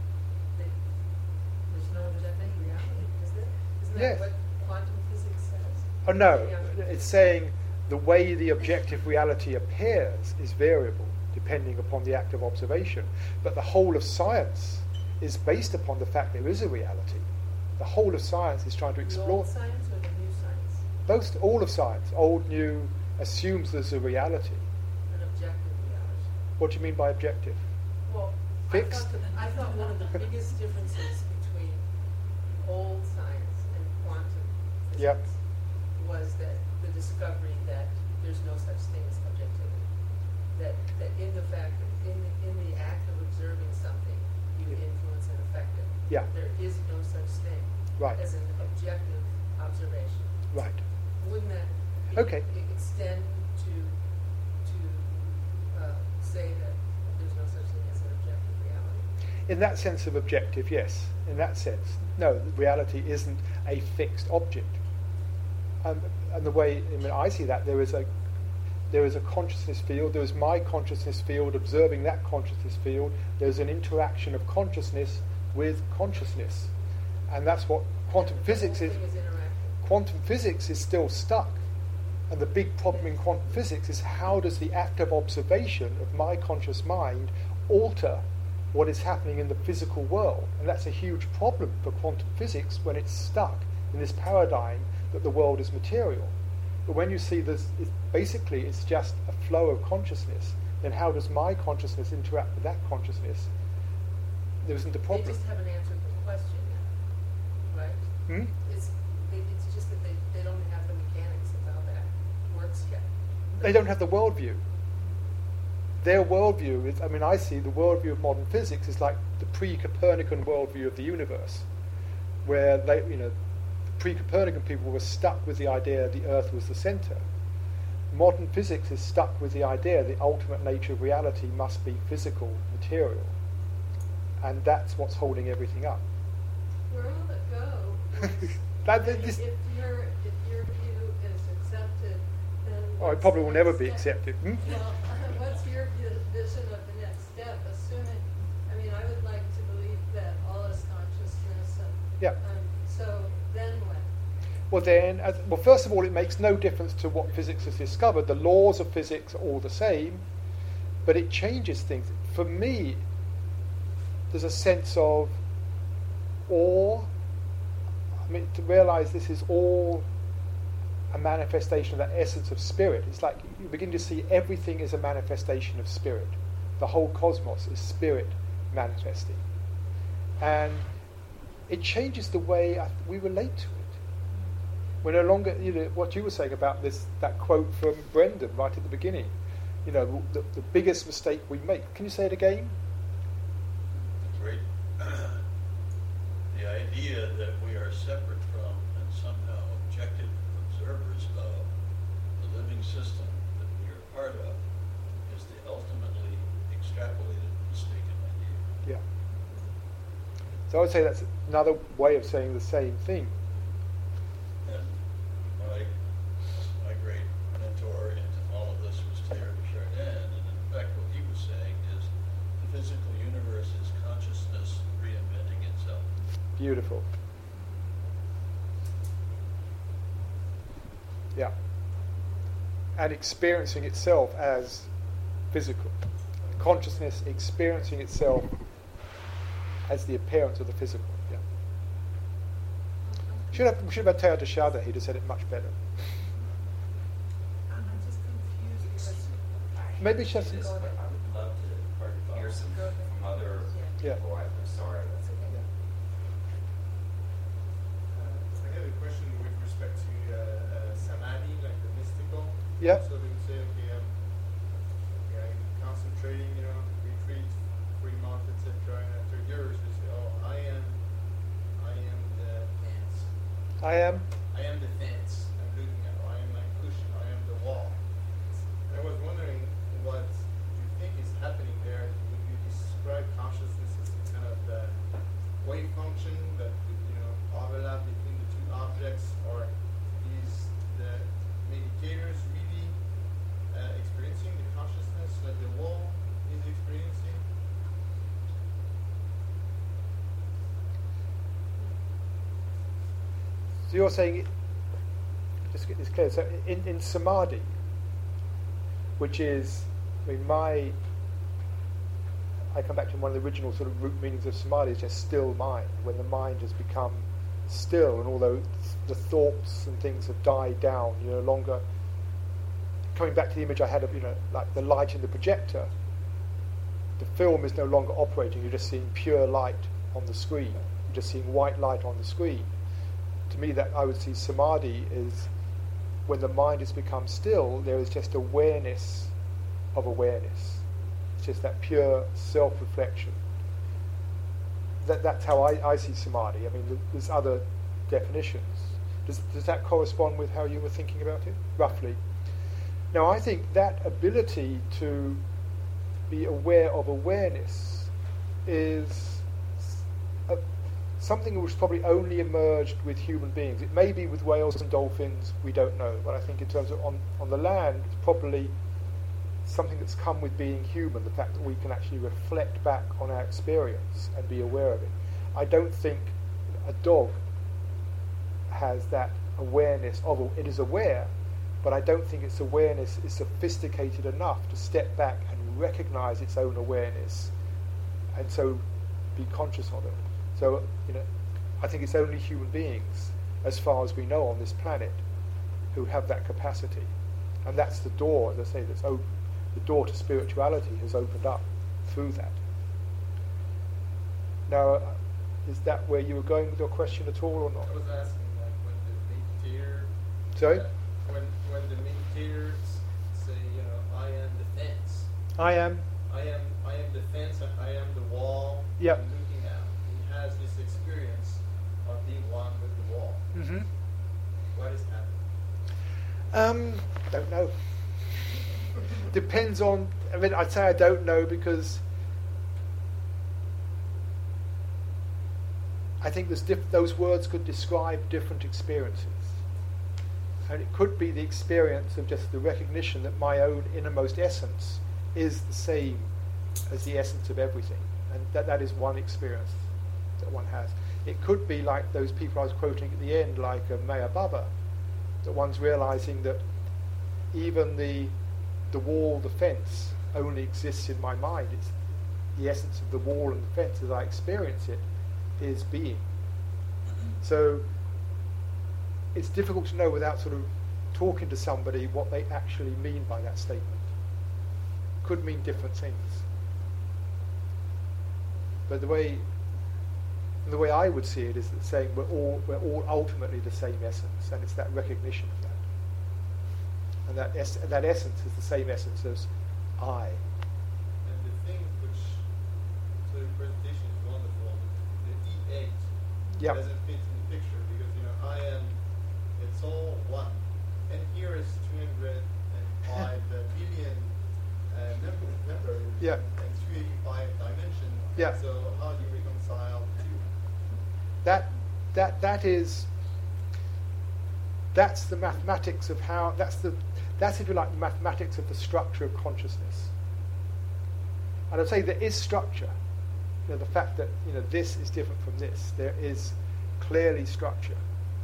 there's no objective reality, is there? Isn't that what quantum physics says? Oh no, it's saying the way the objective reality appears is variable, depending upon the act of observation. But the whole of science is based upon the fact there is a reality. The whole of science is trying to explore. The old science or the new science? Both, all of science, old, new, assumes there's a reality. An objective reality. What do you mean by objective? Well, Fixed? I thought one of the biggest differences between old science and quantum physics was that the discovery that there's no such thing as objectivity. That in the fact that in the act of observing something, you influence and affect it. Yeah. There is no such thing as an objective observation. Right. Wouldn't that extend to say that there's no such thing as an objective reality? In that sense of objective, yes. In that sense, no, reality isn't a fixed object. And the way I see that, there is a consciousness field. There is my consciousness field observing that consciousness field. There's an interaction of consciousness with consciousness, and that's what quantum physics is. Quantum physics is still stuck, and the big problem in quantum physics is how does the act of observation of my conscious mind alter what is happening in the physical world? And that's a huge problem for quantum physics when it's stuck in this paradigm that the world is material. But when you see this, it's just a flow of consciousness, then how does my consciousness interact with that consciousness? There isn't a problem. They just haven't answered the question yet, right? It's just that they don't have the mechanics of how that works yet. They don't have the worldview. Their worldview is, I see the worldview of modern physics is like the pre-Copernican worldview of the universe, where the pre-Copernican people were stuck with the idea the Earth was the center. modern physics is stuck with the idea the ultimate nature of reality must be physical, material, and that's what's holding everything up. Where will it go? This- if your view is accepted, then Oh, it what's probably the will never next be step? accepted. Hmm? Well, what's your vision of the next step? Assuming, I mean, I would like to believe that all is consciousness, and Yeah. so then what? Well, then, well, first of all, it makes no difference to what physics has discovered. The laws of physics are all the same, but it changes things. For me, there's a sense of awe. I mean, to realize this is all a manifestation of that essence of spirit. It's like you begin to see everything is a manifestation of spirit. The whole cosmos is spirit manifesting. And it changes the way we relate to it. We're no longer, what you were saying about that quote from Brendan right at the beginning. The biggest mistake we make. Can you say it again? Great. The idea that we are separate from and somehow objective observers of the living system that we are part of is the ultimately extrapolated mistaken idea. Yeah. So I would say that's another way of saying the same thing. And my great mentor into all of this was Teilhard de Chardin, and in fact what he was saying is the physical universe is consciousness reinventing itself. Beautiful. Yeah. And experiencing itself as physical. Consciousness experiencing itself as the appearance of the physical. Yeah. Should have had Teilhard de Chardin. He'd have said it much better. I'm just confused because Maybe it's just. I would love to hear some from other Yeah. people. I'm sorry. That's okay. I have a question with respect to samadhi, like the mystical. Yeah. So they would say, okay, I'm concentrating, retreat, 3 months, etc. And after years, they say, oh, I am the fence. I am. I am the fence. I'm looking at. I am my cushion. I am the wall. And I was wondering what you think is happening there. Would you describe consciousness as kind of the wave function that would, overlap between the two objects, or is the meditators really experiencing the consciousness like the wall is experiencing? So you're saying, just get this clear. So in samadhi, which is, I come back to one of the original sort of root meanings of samadhi is just still mind, when the mind has become still, and although the thoughts and things have died down, you're no longer coming back to the image I had of, like the light in the projector. The film is no longer operating. You're just seeing pure light on the screen. You're just seeing white light on the screen. To me, that I would see samadhi is when the mind has become still. There is just awareness of awareness. It's just that pure self-reflection. That's how I see samadhi. I mean, there's other definitions. Does that correspond with how you were thinking about it, roughly? Now, I think that ability to be aware of awareness is something which probably only emerged with human beings. It may be with whales and dolphins, we don't know. But I think in terms of on the land, it's probably something that's come with being human, the fact that we can actually reflect back on our experience and be aware of it. I don't think a dog has that awareness of it. It is aware, but I don't think its awareness is sophisticated enough to step back and recognize its own awareness and so be conscious of it. So, I think it's only human beings, as far as we know on this planet, who have that capacity. And that's the door, as I say, that's open. The door to spirituality has opened up through that. Now, is that where you were going with your question at all, or not? I was asking, like, when the meditator... Sorry? When the meditators say, I am the fence. I am the fence, and I am the wall. Yep. I'm looking at. He has this experience of being one with the wall. Mm-hmm. What is happening? Don't know. Depends on, I mean, I'd say I don't know because I think those words could describe different experiences. And it could be the experience of just the recognition that my own innermost essence is the same as the essence of everything. And that is one experience that one has. It could be like those people I was quoting at the end, like Meher Baba, that one's realizing that even the wall, the fence, only exists in my mind. It's the essence of the wall and the fence as I experience it is being. So it's difficult to know without sort of talking to somebody what they actually mean by that statement. Could mean different things. But the way I would see it is that saying we're all ultimately the same essence, and it's that recognition of that. And that essence is the same essence as I. And the thing which, so the presentation is wonderful, the E8 doesn't fit in the picture because, I am, it's all one. And here is 305 billion members and 385 dimension. Yeah. So how do you reconcile the two? That's the mathematics of how, that's if you like the mathematics of the structure of consciousness. And I'd say there is structure. The fact that this is different from this, there is clearly structure.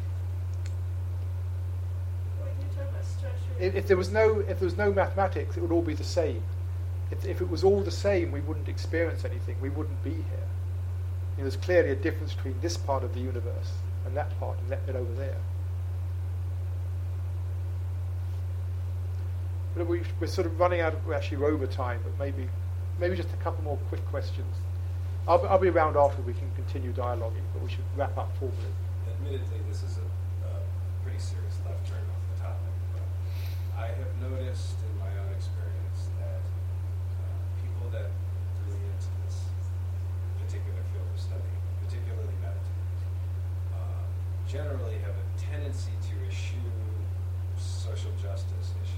What are you talking about structure? If there was no mathematics, it would all be the same. If it was all the same, we wouldn't experience anything. We wouldn't be here. There's clearly a difference between this part of the universe and that part and that bit over there. But we're sort of running out of, we're over time, but maybe just a couple more quick questions. I'll be around after we can continue dialoguing, but we should wrap up formally. Admittedly, this is a pretty serious left turn off the topic, but I have noticed in my own experience that people that are really into this particular field of study, particularly meditators, generally have a tendency to eschew social justice issues,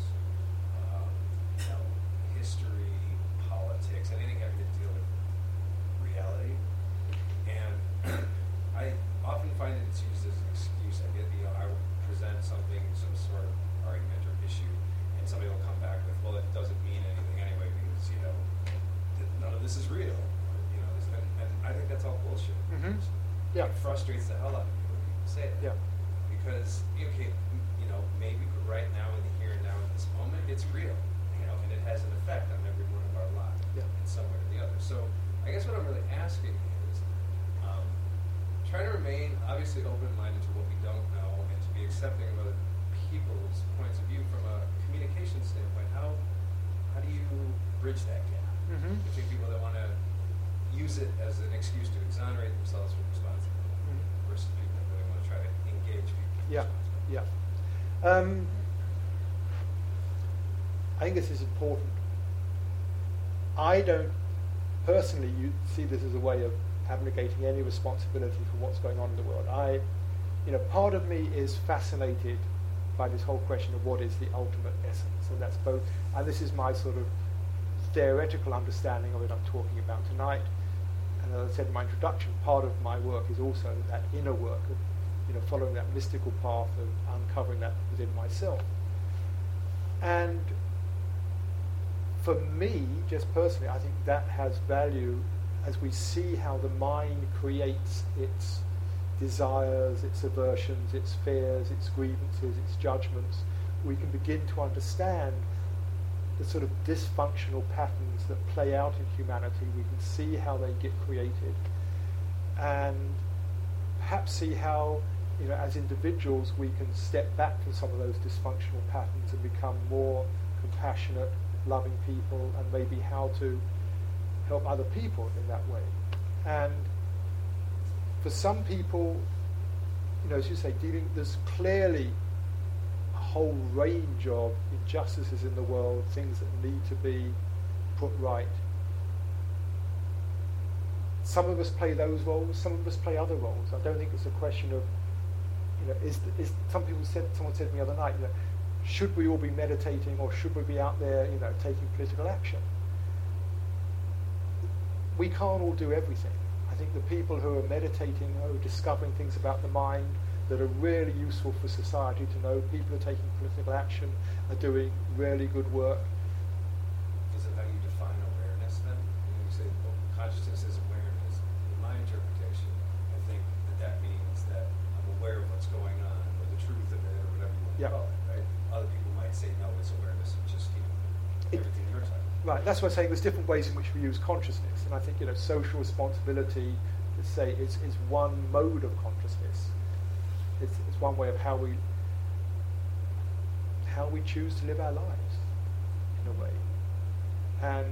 history, politics, anything having to deal with reality. And I often find that it's used as an excuse. I will present something, some sort of argument or issue, and somebody will come back with, well, it doesn't mean anything anyway because, none of this is real. And I think that's all bullshit. Mm-hmm. It frustrates the hell out of me when people say that. Yeah. Because, maybe right now in the here and now in this moment, it's real. And it has an effect on every one of our lives in some way or the other. So I guess what I'm really asking is try to remain obviously open-minded to what we don't know and to be accepting of other people's points of view from a communication standpoint. How do you bridge that gap between people that want to use it as an excuse to exonerate themselves from responsibility versus people that really want to try to engage people in responsibility? I think this is important. I don't personally see this as a way of abnegating any responsibility for what's going on in the world. Part of me is fascinated by this whole question of what is the ultimate essence, and that's both. And this is my sort of theoretical understanding of it I'm talking about tonight. And as I said in my introduction, part of my work is also that inner work of, following that mystical path of uncovering that within myself. And for me, just personally, I think that has value as we see how the mind creates its desires, its aversions, its fears, its grievances, its judgments. We can begin to understand the sort of dysfunctional patterns that play out in humanity. We can see how they get created and perhaps see how, as individuals, we can step back from some of those dysfunctional patterns and become more compassionate, loving people, and maybe how to help other people in that way. And for some people, as you say, there's clearly a whole range of injustices in the world, things that need to be put right. Some of us play those roles, some of us play other roles. I don't think it's a question of, someone said to me the other night, should we all be meditating or should we be out there, taking political action? We can't all do everything. I think the people who are meditating, who are discovering things about the mind that are really useful for society to know, people who are taking political action, are doing really good work. Is it how you define awareness then? When you say consciousness is awareness, in my interpretation, I think that means that I'm aware of what's going on, or the truth of it, or whatever you want to call it, right? Other people might say, no, it's awareness of just, everything you're talking about. Right, that's why I'm saying there's different ways in which we use consciousness, and I think social responsibility, let's say, is one mode of consciousness. It's one way of how we choose to live our lives, in a way, and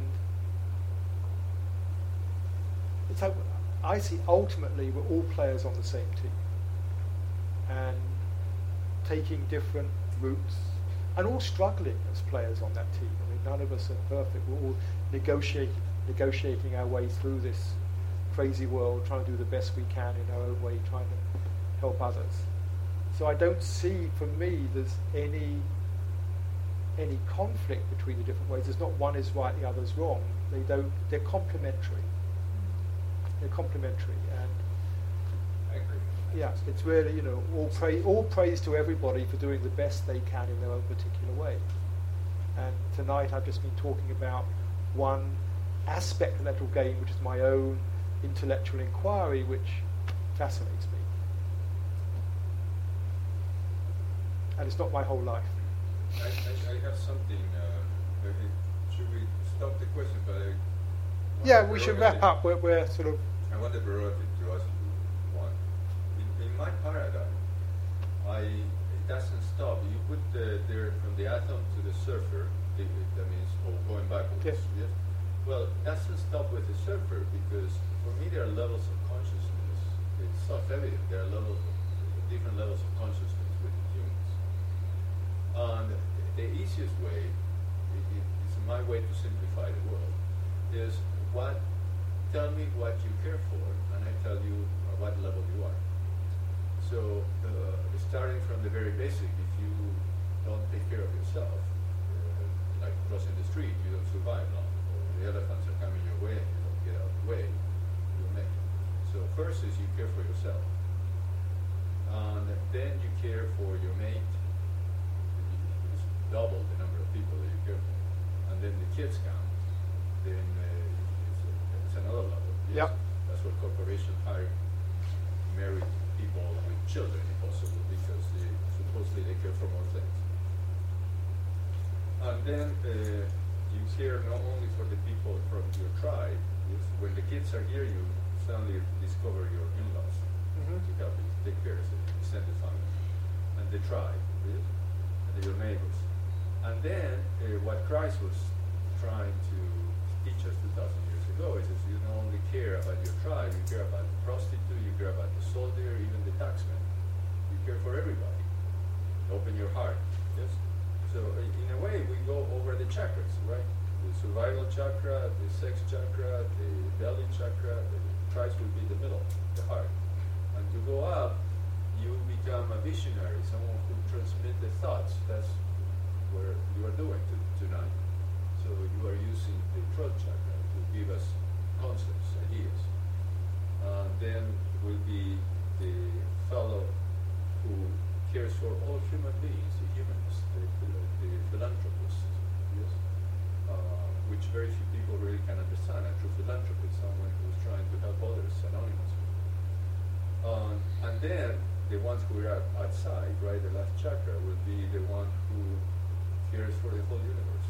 it's like I see ultimately we're all players on the same team, and taking different routes, and all struggling as players on that team. I mean, none of us are perfect. We're all negotiating our way through this crazy world, trying to do the best we can in our own way, trying to help others. So I don't see, for me, there's any conflict between the different ways. There's not one is right, the other's wrong. They're complementary. They're complementary, and I agree. yeah, it's really, all praise to everybody for doing the best they can in their own particular way. And tonight I've just been talking about one aspect of the intellectual game, which is my own intellectual inquiry, which fascinates me. And it's not my whole life. I have something. Should we stop the question? But Yeah, we should wrap up. We're sort of... I want the prerogative to ask you one. In my paradigm, it doesn't stop. You put there from the atom to the surfer, that means going backwards. Yes. Yes? Well, it doesn't stop with the surfer, because for me there are levels of consciousness. It's self-evident. There are different levels of consciousness with humans. And the easiest way, it's my way to simplify the world, is tell me what you care for, and I tell you what level you are. So, starting from the very basic, if you don't take care of yourself, like crossing the street, you don't survive long. Or the elephants are coming your way and you don't get out of the way, you'll make it. So first is you care for yourself. And then you care for your mate. It's double the number of people that you care for. And then the kids come. Then it's another level. Yep. That's what corporations hire married people with children, if possible, because supposedly they care for more things. And then you care not only for the people from your tribe. When the kids are here, you suddenly discover your in-laws to help you take care of the extended family and the tribe, and your neighbors. And then what Christ was trying to teach us 2,000 years ago is that you not only care about your tribe, you care about the prostitute, you care about the soldier, even the taxman. You care for everybody. Open your heart. Yes. So in a way, we go over the chakras, right? The survival chakra, the sex chakra, the belly chakra. Christ will be the middle, the heart. And to go up, you become a visionary, someone who transmits the thoughts. That's what you are doing tonight. So you are using the throat chakra to give us concepts, ideas. Then will be the fellow who cares for all human beings, the humanist, the philanthropist, yes, which very few people really can understand. A true philanthropist, someone who's trying to help others anonymously. And then the ones who are outside, right, the last chakra will be the one who cares for the whole universe.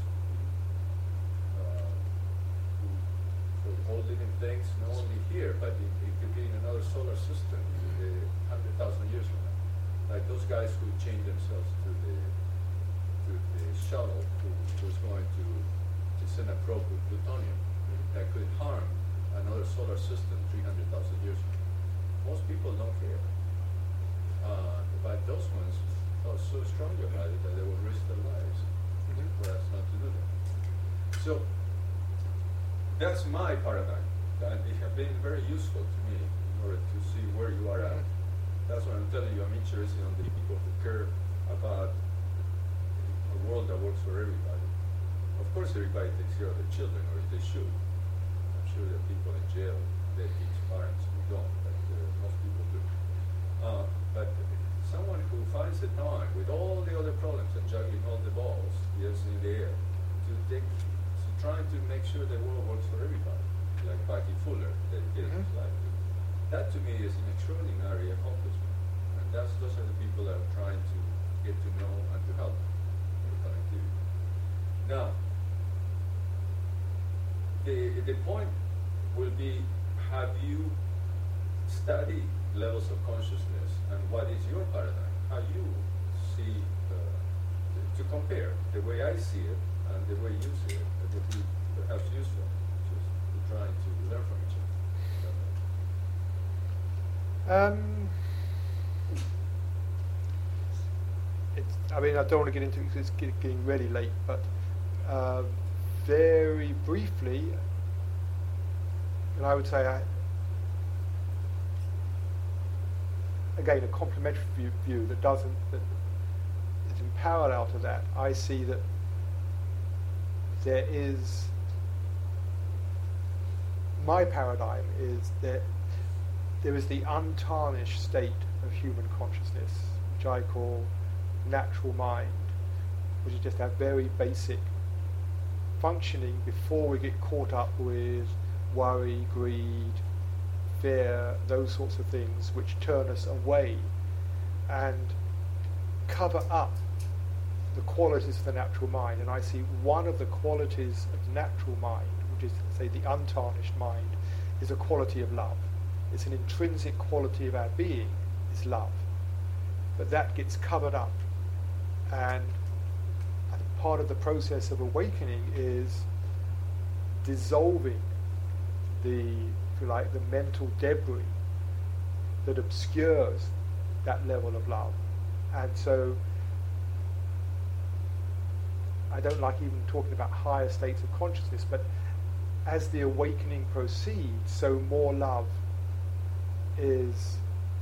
For all living things, not only here, but it could be in another solar system, 100,000 years from now. Like those guys who changed themselves to the shuttle who's going to send a probe with plutonium that could harm another solar system 300,000 years from now. Most people don't care. But those ones felt so strongly about it that they would risk their lives for us not to do that. So that's my paradigm. And it has been very useful to me in order to see where you are at. That's what I'm telling you. I'm interested in the people who care about world that works for everybody. Of course, everybody takes care of their children, or they should. I'm sure there are people in jail that teach parents who don't, but most people do. But someone who finds the time with all the other problems and juggling all the balls, yes, in the air, to trying to make sure the world works for everybody, like Patty Fuller dedicated his life to. That to me is an extraordinary accomplishment, and those are the people that I'm trying to get to know and to help in the connectivity. Now, the point will be, have you studied levels of consciousness and what is your paradigm? How you see, to compare the way I see it and the way you see it, it would be perhaps useful just to try to learn from each other. I mean, I don't want to get into it because it's getting really late, but very briefly, and I would say, again, a complementary view that is in parallel to that. I see that there is, my paradigm is that there is the untarnished state of human consciousness, which I call natural mind, which is just our very basic functioning before we get caught up with worry, greed, fear, those sorts of things which turn us away and cover up the qualities of the natural mind. And I see one of the qualities of the natural mind, which is, say, the untarnished mind, is a quality of love. It's an intrinsic quality of our being, is love. But that gets covered up. And I think part of the process of awakening is dissolving the, if you like, the mental debris that obscures that level of love. And so I don't like even talking about higher states of consciousness, but as the awakening proceeds, so more love is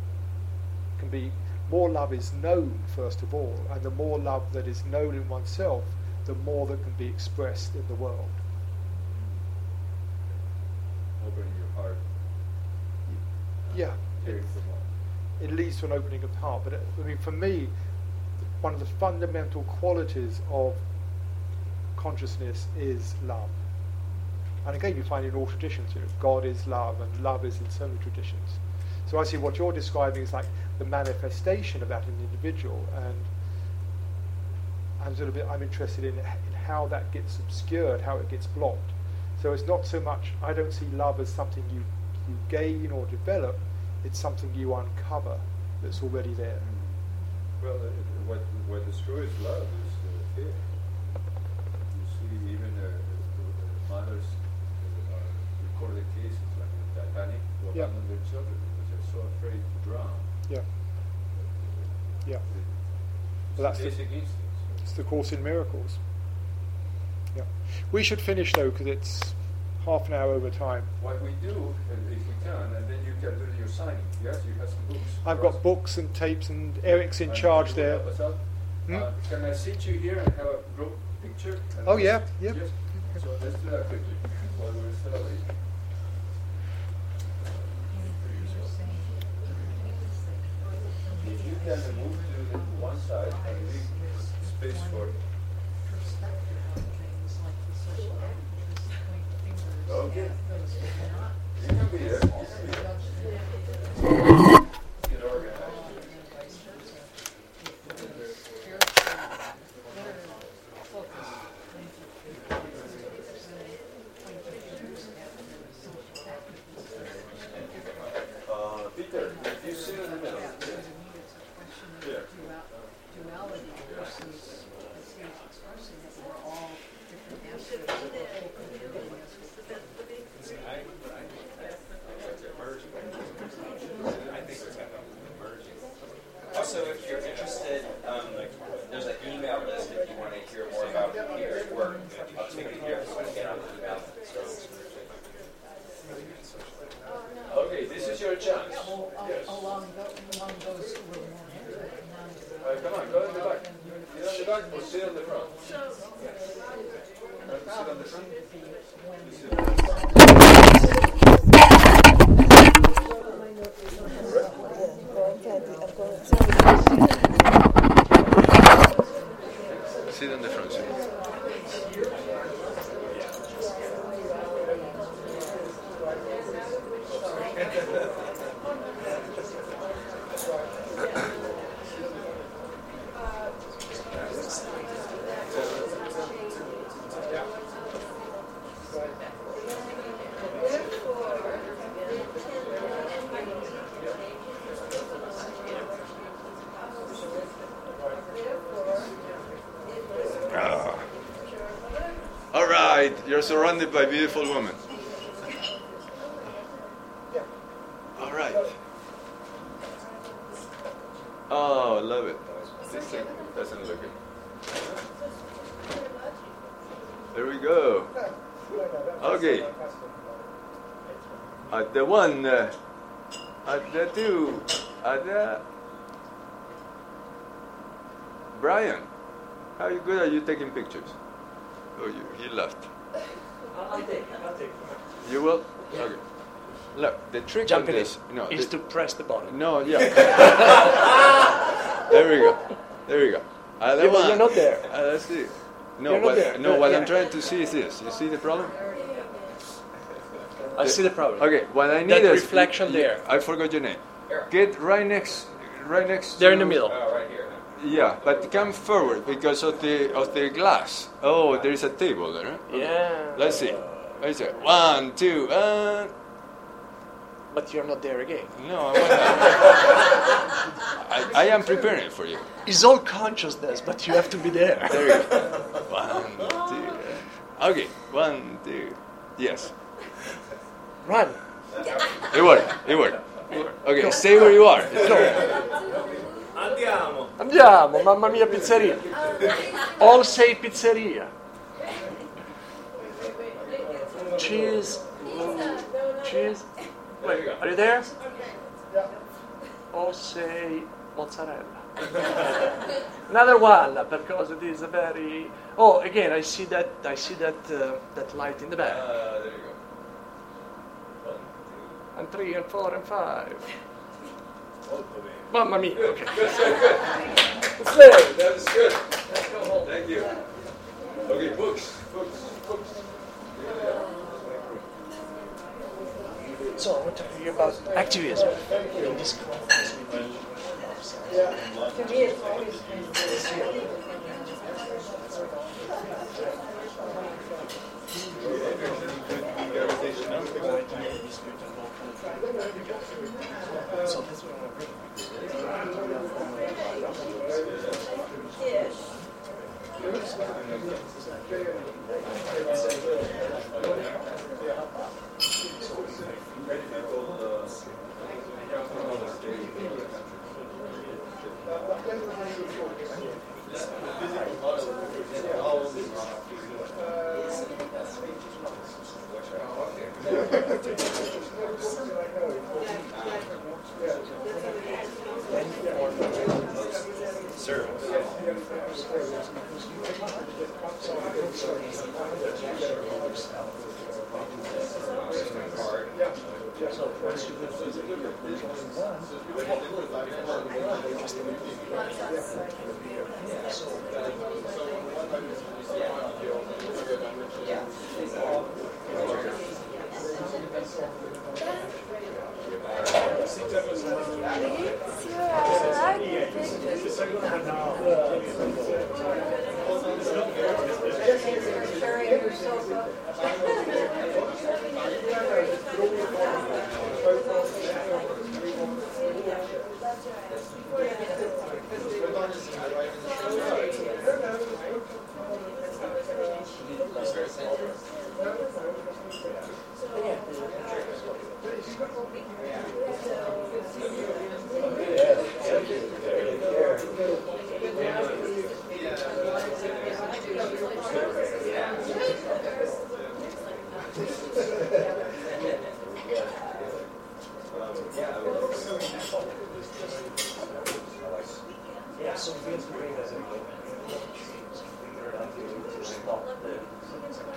known, first of all, and the more love that is known in oneself, the more that can be expressed in the world. Opening your heart. Yeah. Hearing from all. It leads to an opening of the heart. But I mean, for me, one of the fundamental qualities of consciousness is love. And again, you find in all traditions, God is love, and love is in so many traditions. So I see what you're describing is like the manifestation of that in the individual, and I'm interested in how that gets obscured, how it gets blocked. So it's not so much, I don't see love as something you gain or develop, it's something you uncover that's already there. Well, what destroys love is fear. You see, even mothers recorded cases like the Titanic who abandon their children because they're so afraid to drown. Yeah. Yeah. Well, that's basic instincts. It's the Course in Miracles. Yeah. We should finish though, because it's half an hour over time. What we do, if we can, and then you can do your signing. Yes, you have some books. I've got books and tapes, and Eric's in charge there. Can I sit you here and have a group picture? Oh yeah, yeah. Yes. So let's do that quickly while we're celebrating. If you can move to the one side and leave space for. Okay. You can be there. Get organized. Peter, you sit in the middle. Here. Duality versus expressing that we're all different aspects of the whole community. Also, if you're interested, there's an email list if you want to hear more about Peter's work. I'll take it here so we get on the email. Okay, this is your chance. Yes. Along those who were more Come on, go in the back. Get on the back. sit on the front. Sit on the front. Sit on the front seat. All right, you're surrounded by beautiful women. All right. Oh, love it. This thing doesn't look good. There we go. Okay. At the one, at the two, at the... Brian, how good are you taking pictures? Oh, he left. I'll take. You will? Yeah. Okay. Look, the trick of this is to press the button. No, yeah. There we go. You're not there. Let's see. No, you're not there. What I'm trying to see is this. You see the problem? I see the problem. Okay, what I need that is reflection there. I forgot your name. Get right next. There in the middle. Oh, right here. Yeah, but come forward because of the glass. Oh, there is a table there. Huh? Yeah. Let's see. Let's see. 1, 2, But you're not there again. No, I am preparing for you. It's all consciousness, but you have to be there. There you go. 1, 2. Okay, 1, 2. Yes. Run. It worked. Okay, stay where you are. Andiamo, mamma mia pizzeria. All say pizzeria. Cheese. Cheese. Wait, are you there? All say mozzarella. Another one because it is a very. Oh, again, I see that light in the back. There you go. 1, 2. And 3 and 4 and 5. Mamma mia. Okay. Good. That is good. Thank you. Okay, books. So we're talking about activism in this context. To me, it's always So that's what I'm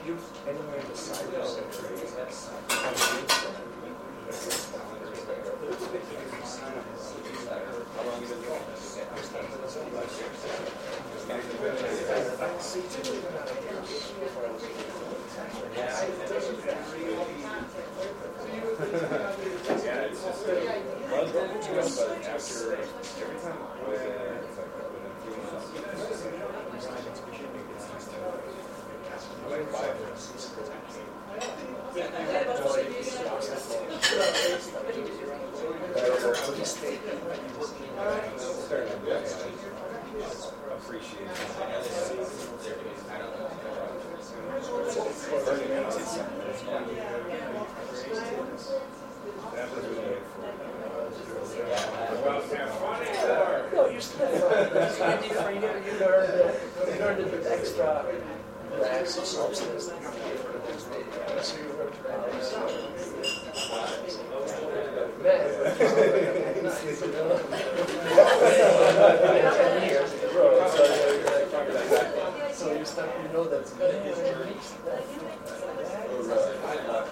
live anywhere in the side of No, you learned a bit extra graphs or substance. So you learned to so you know that's good.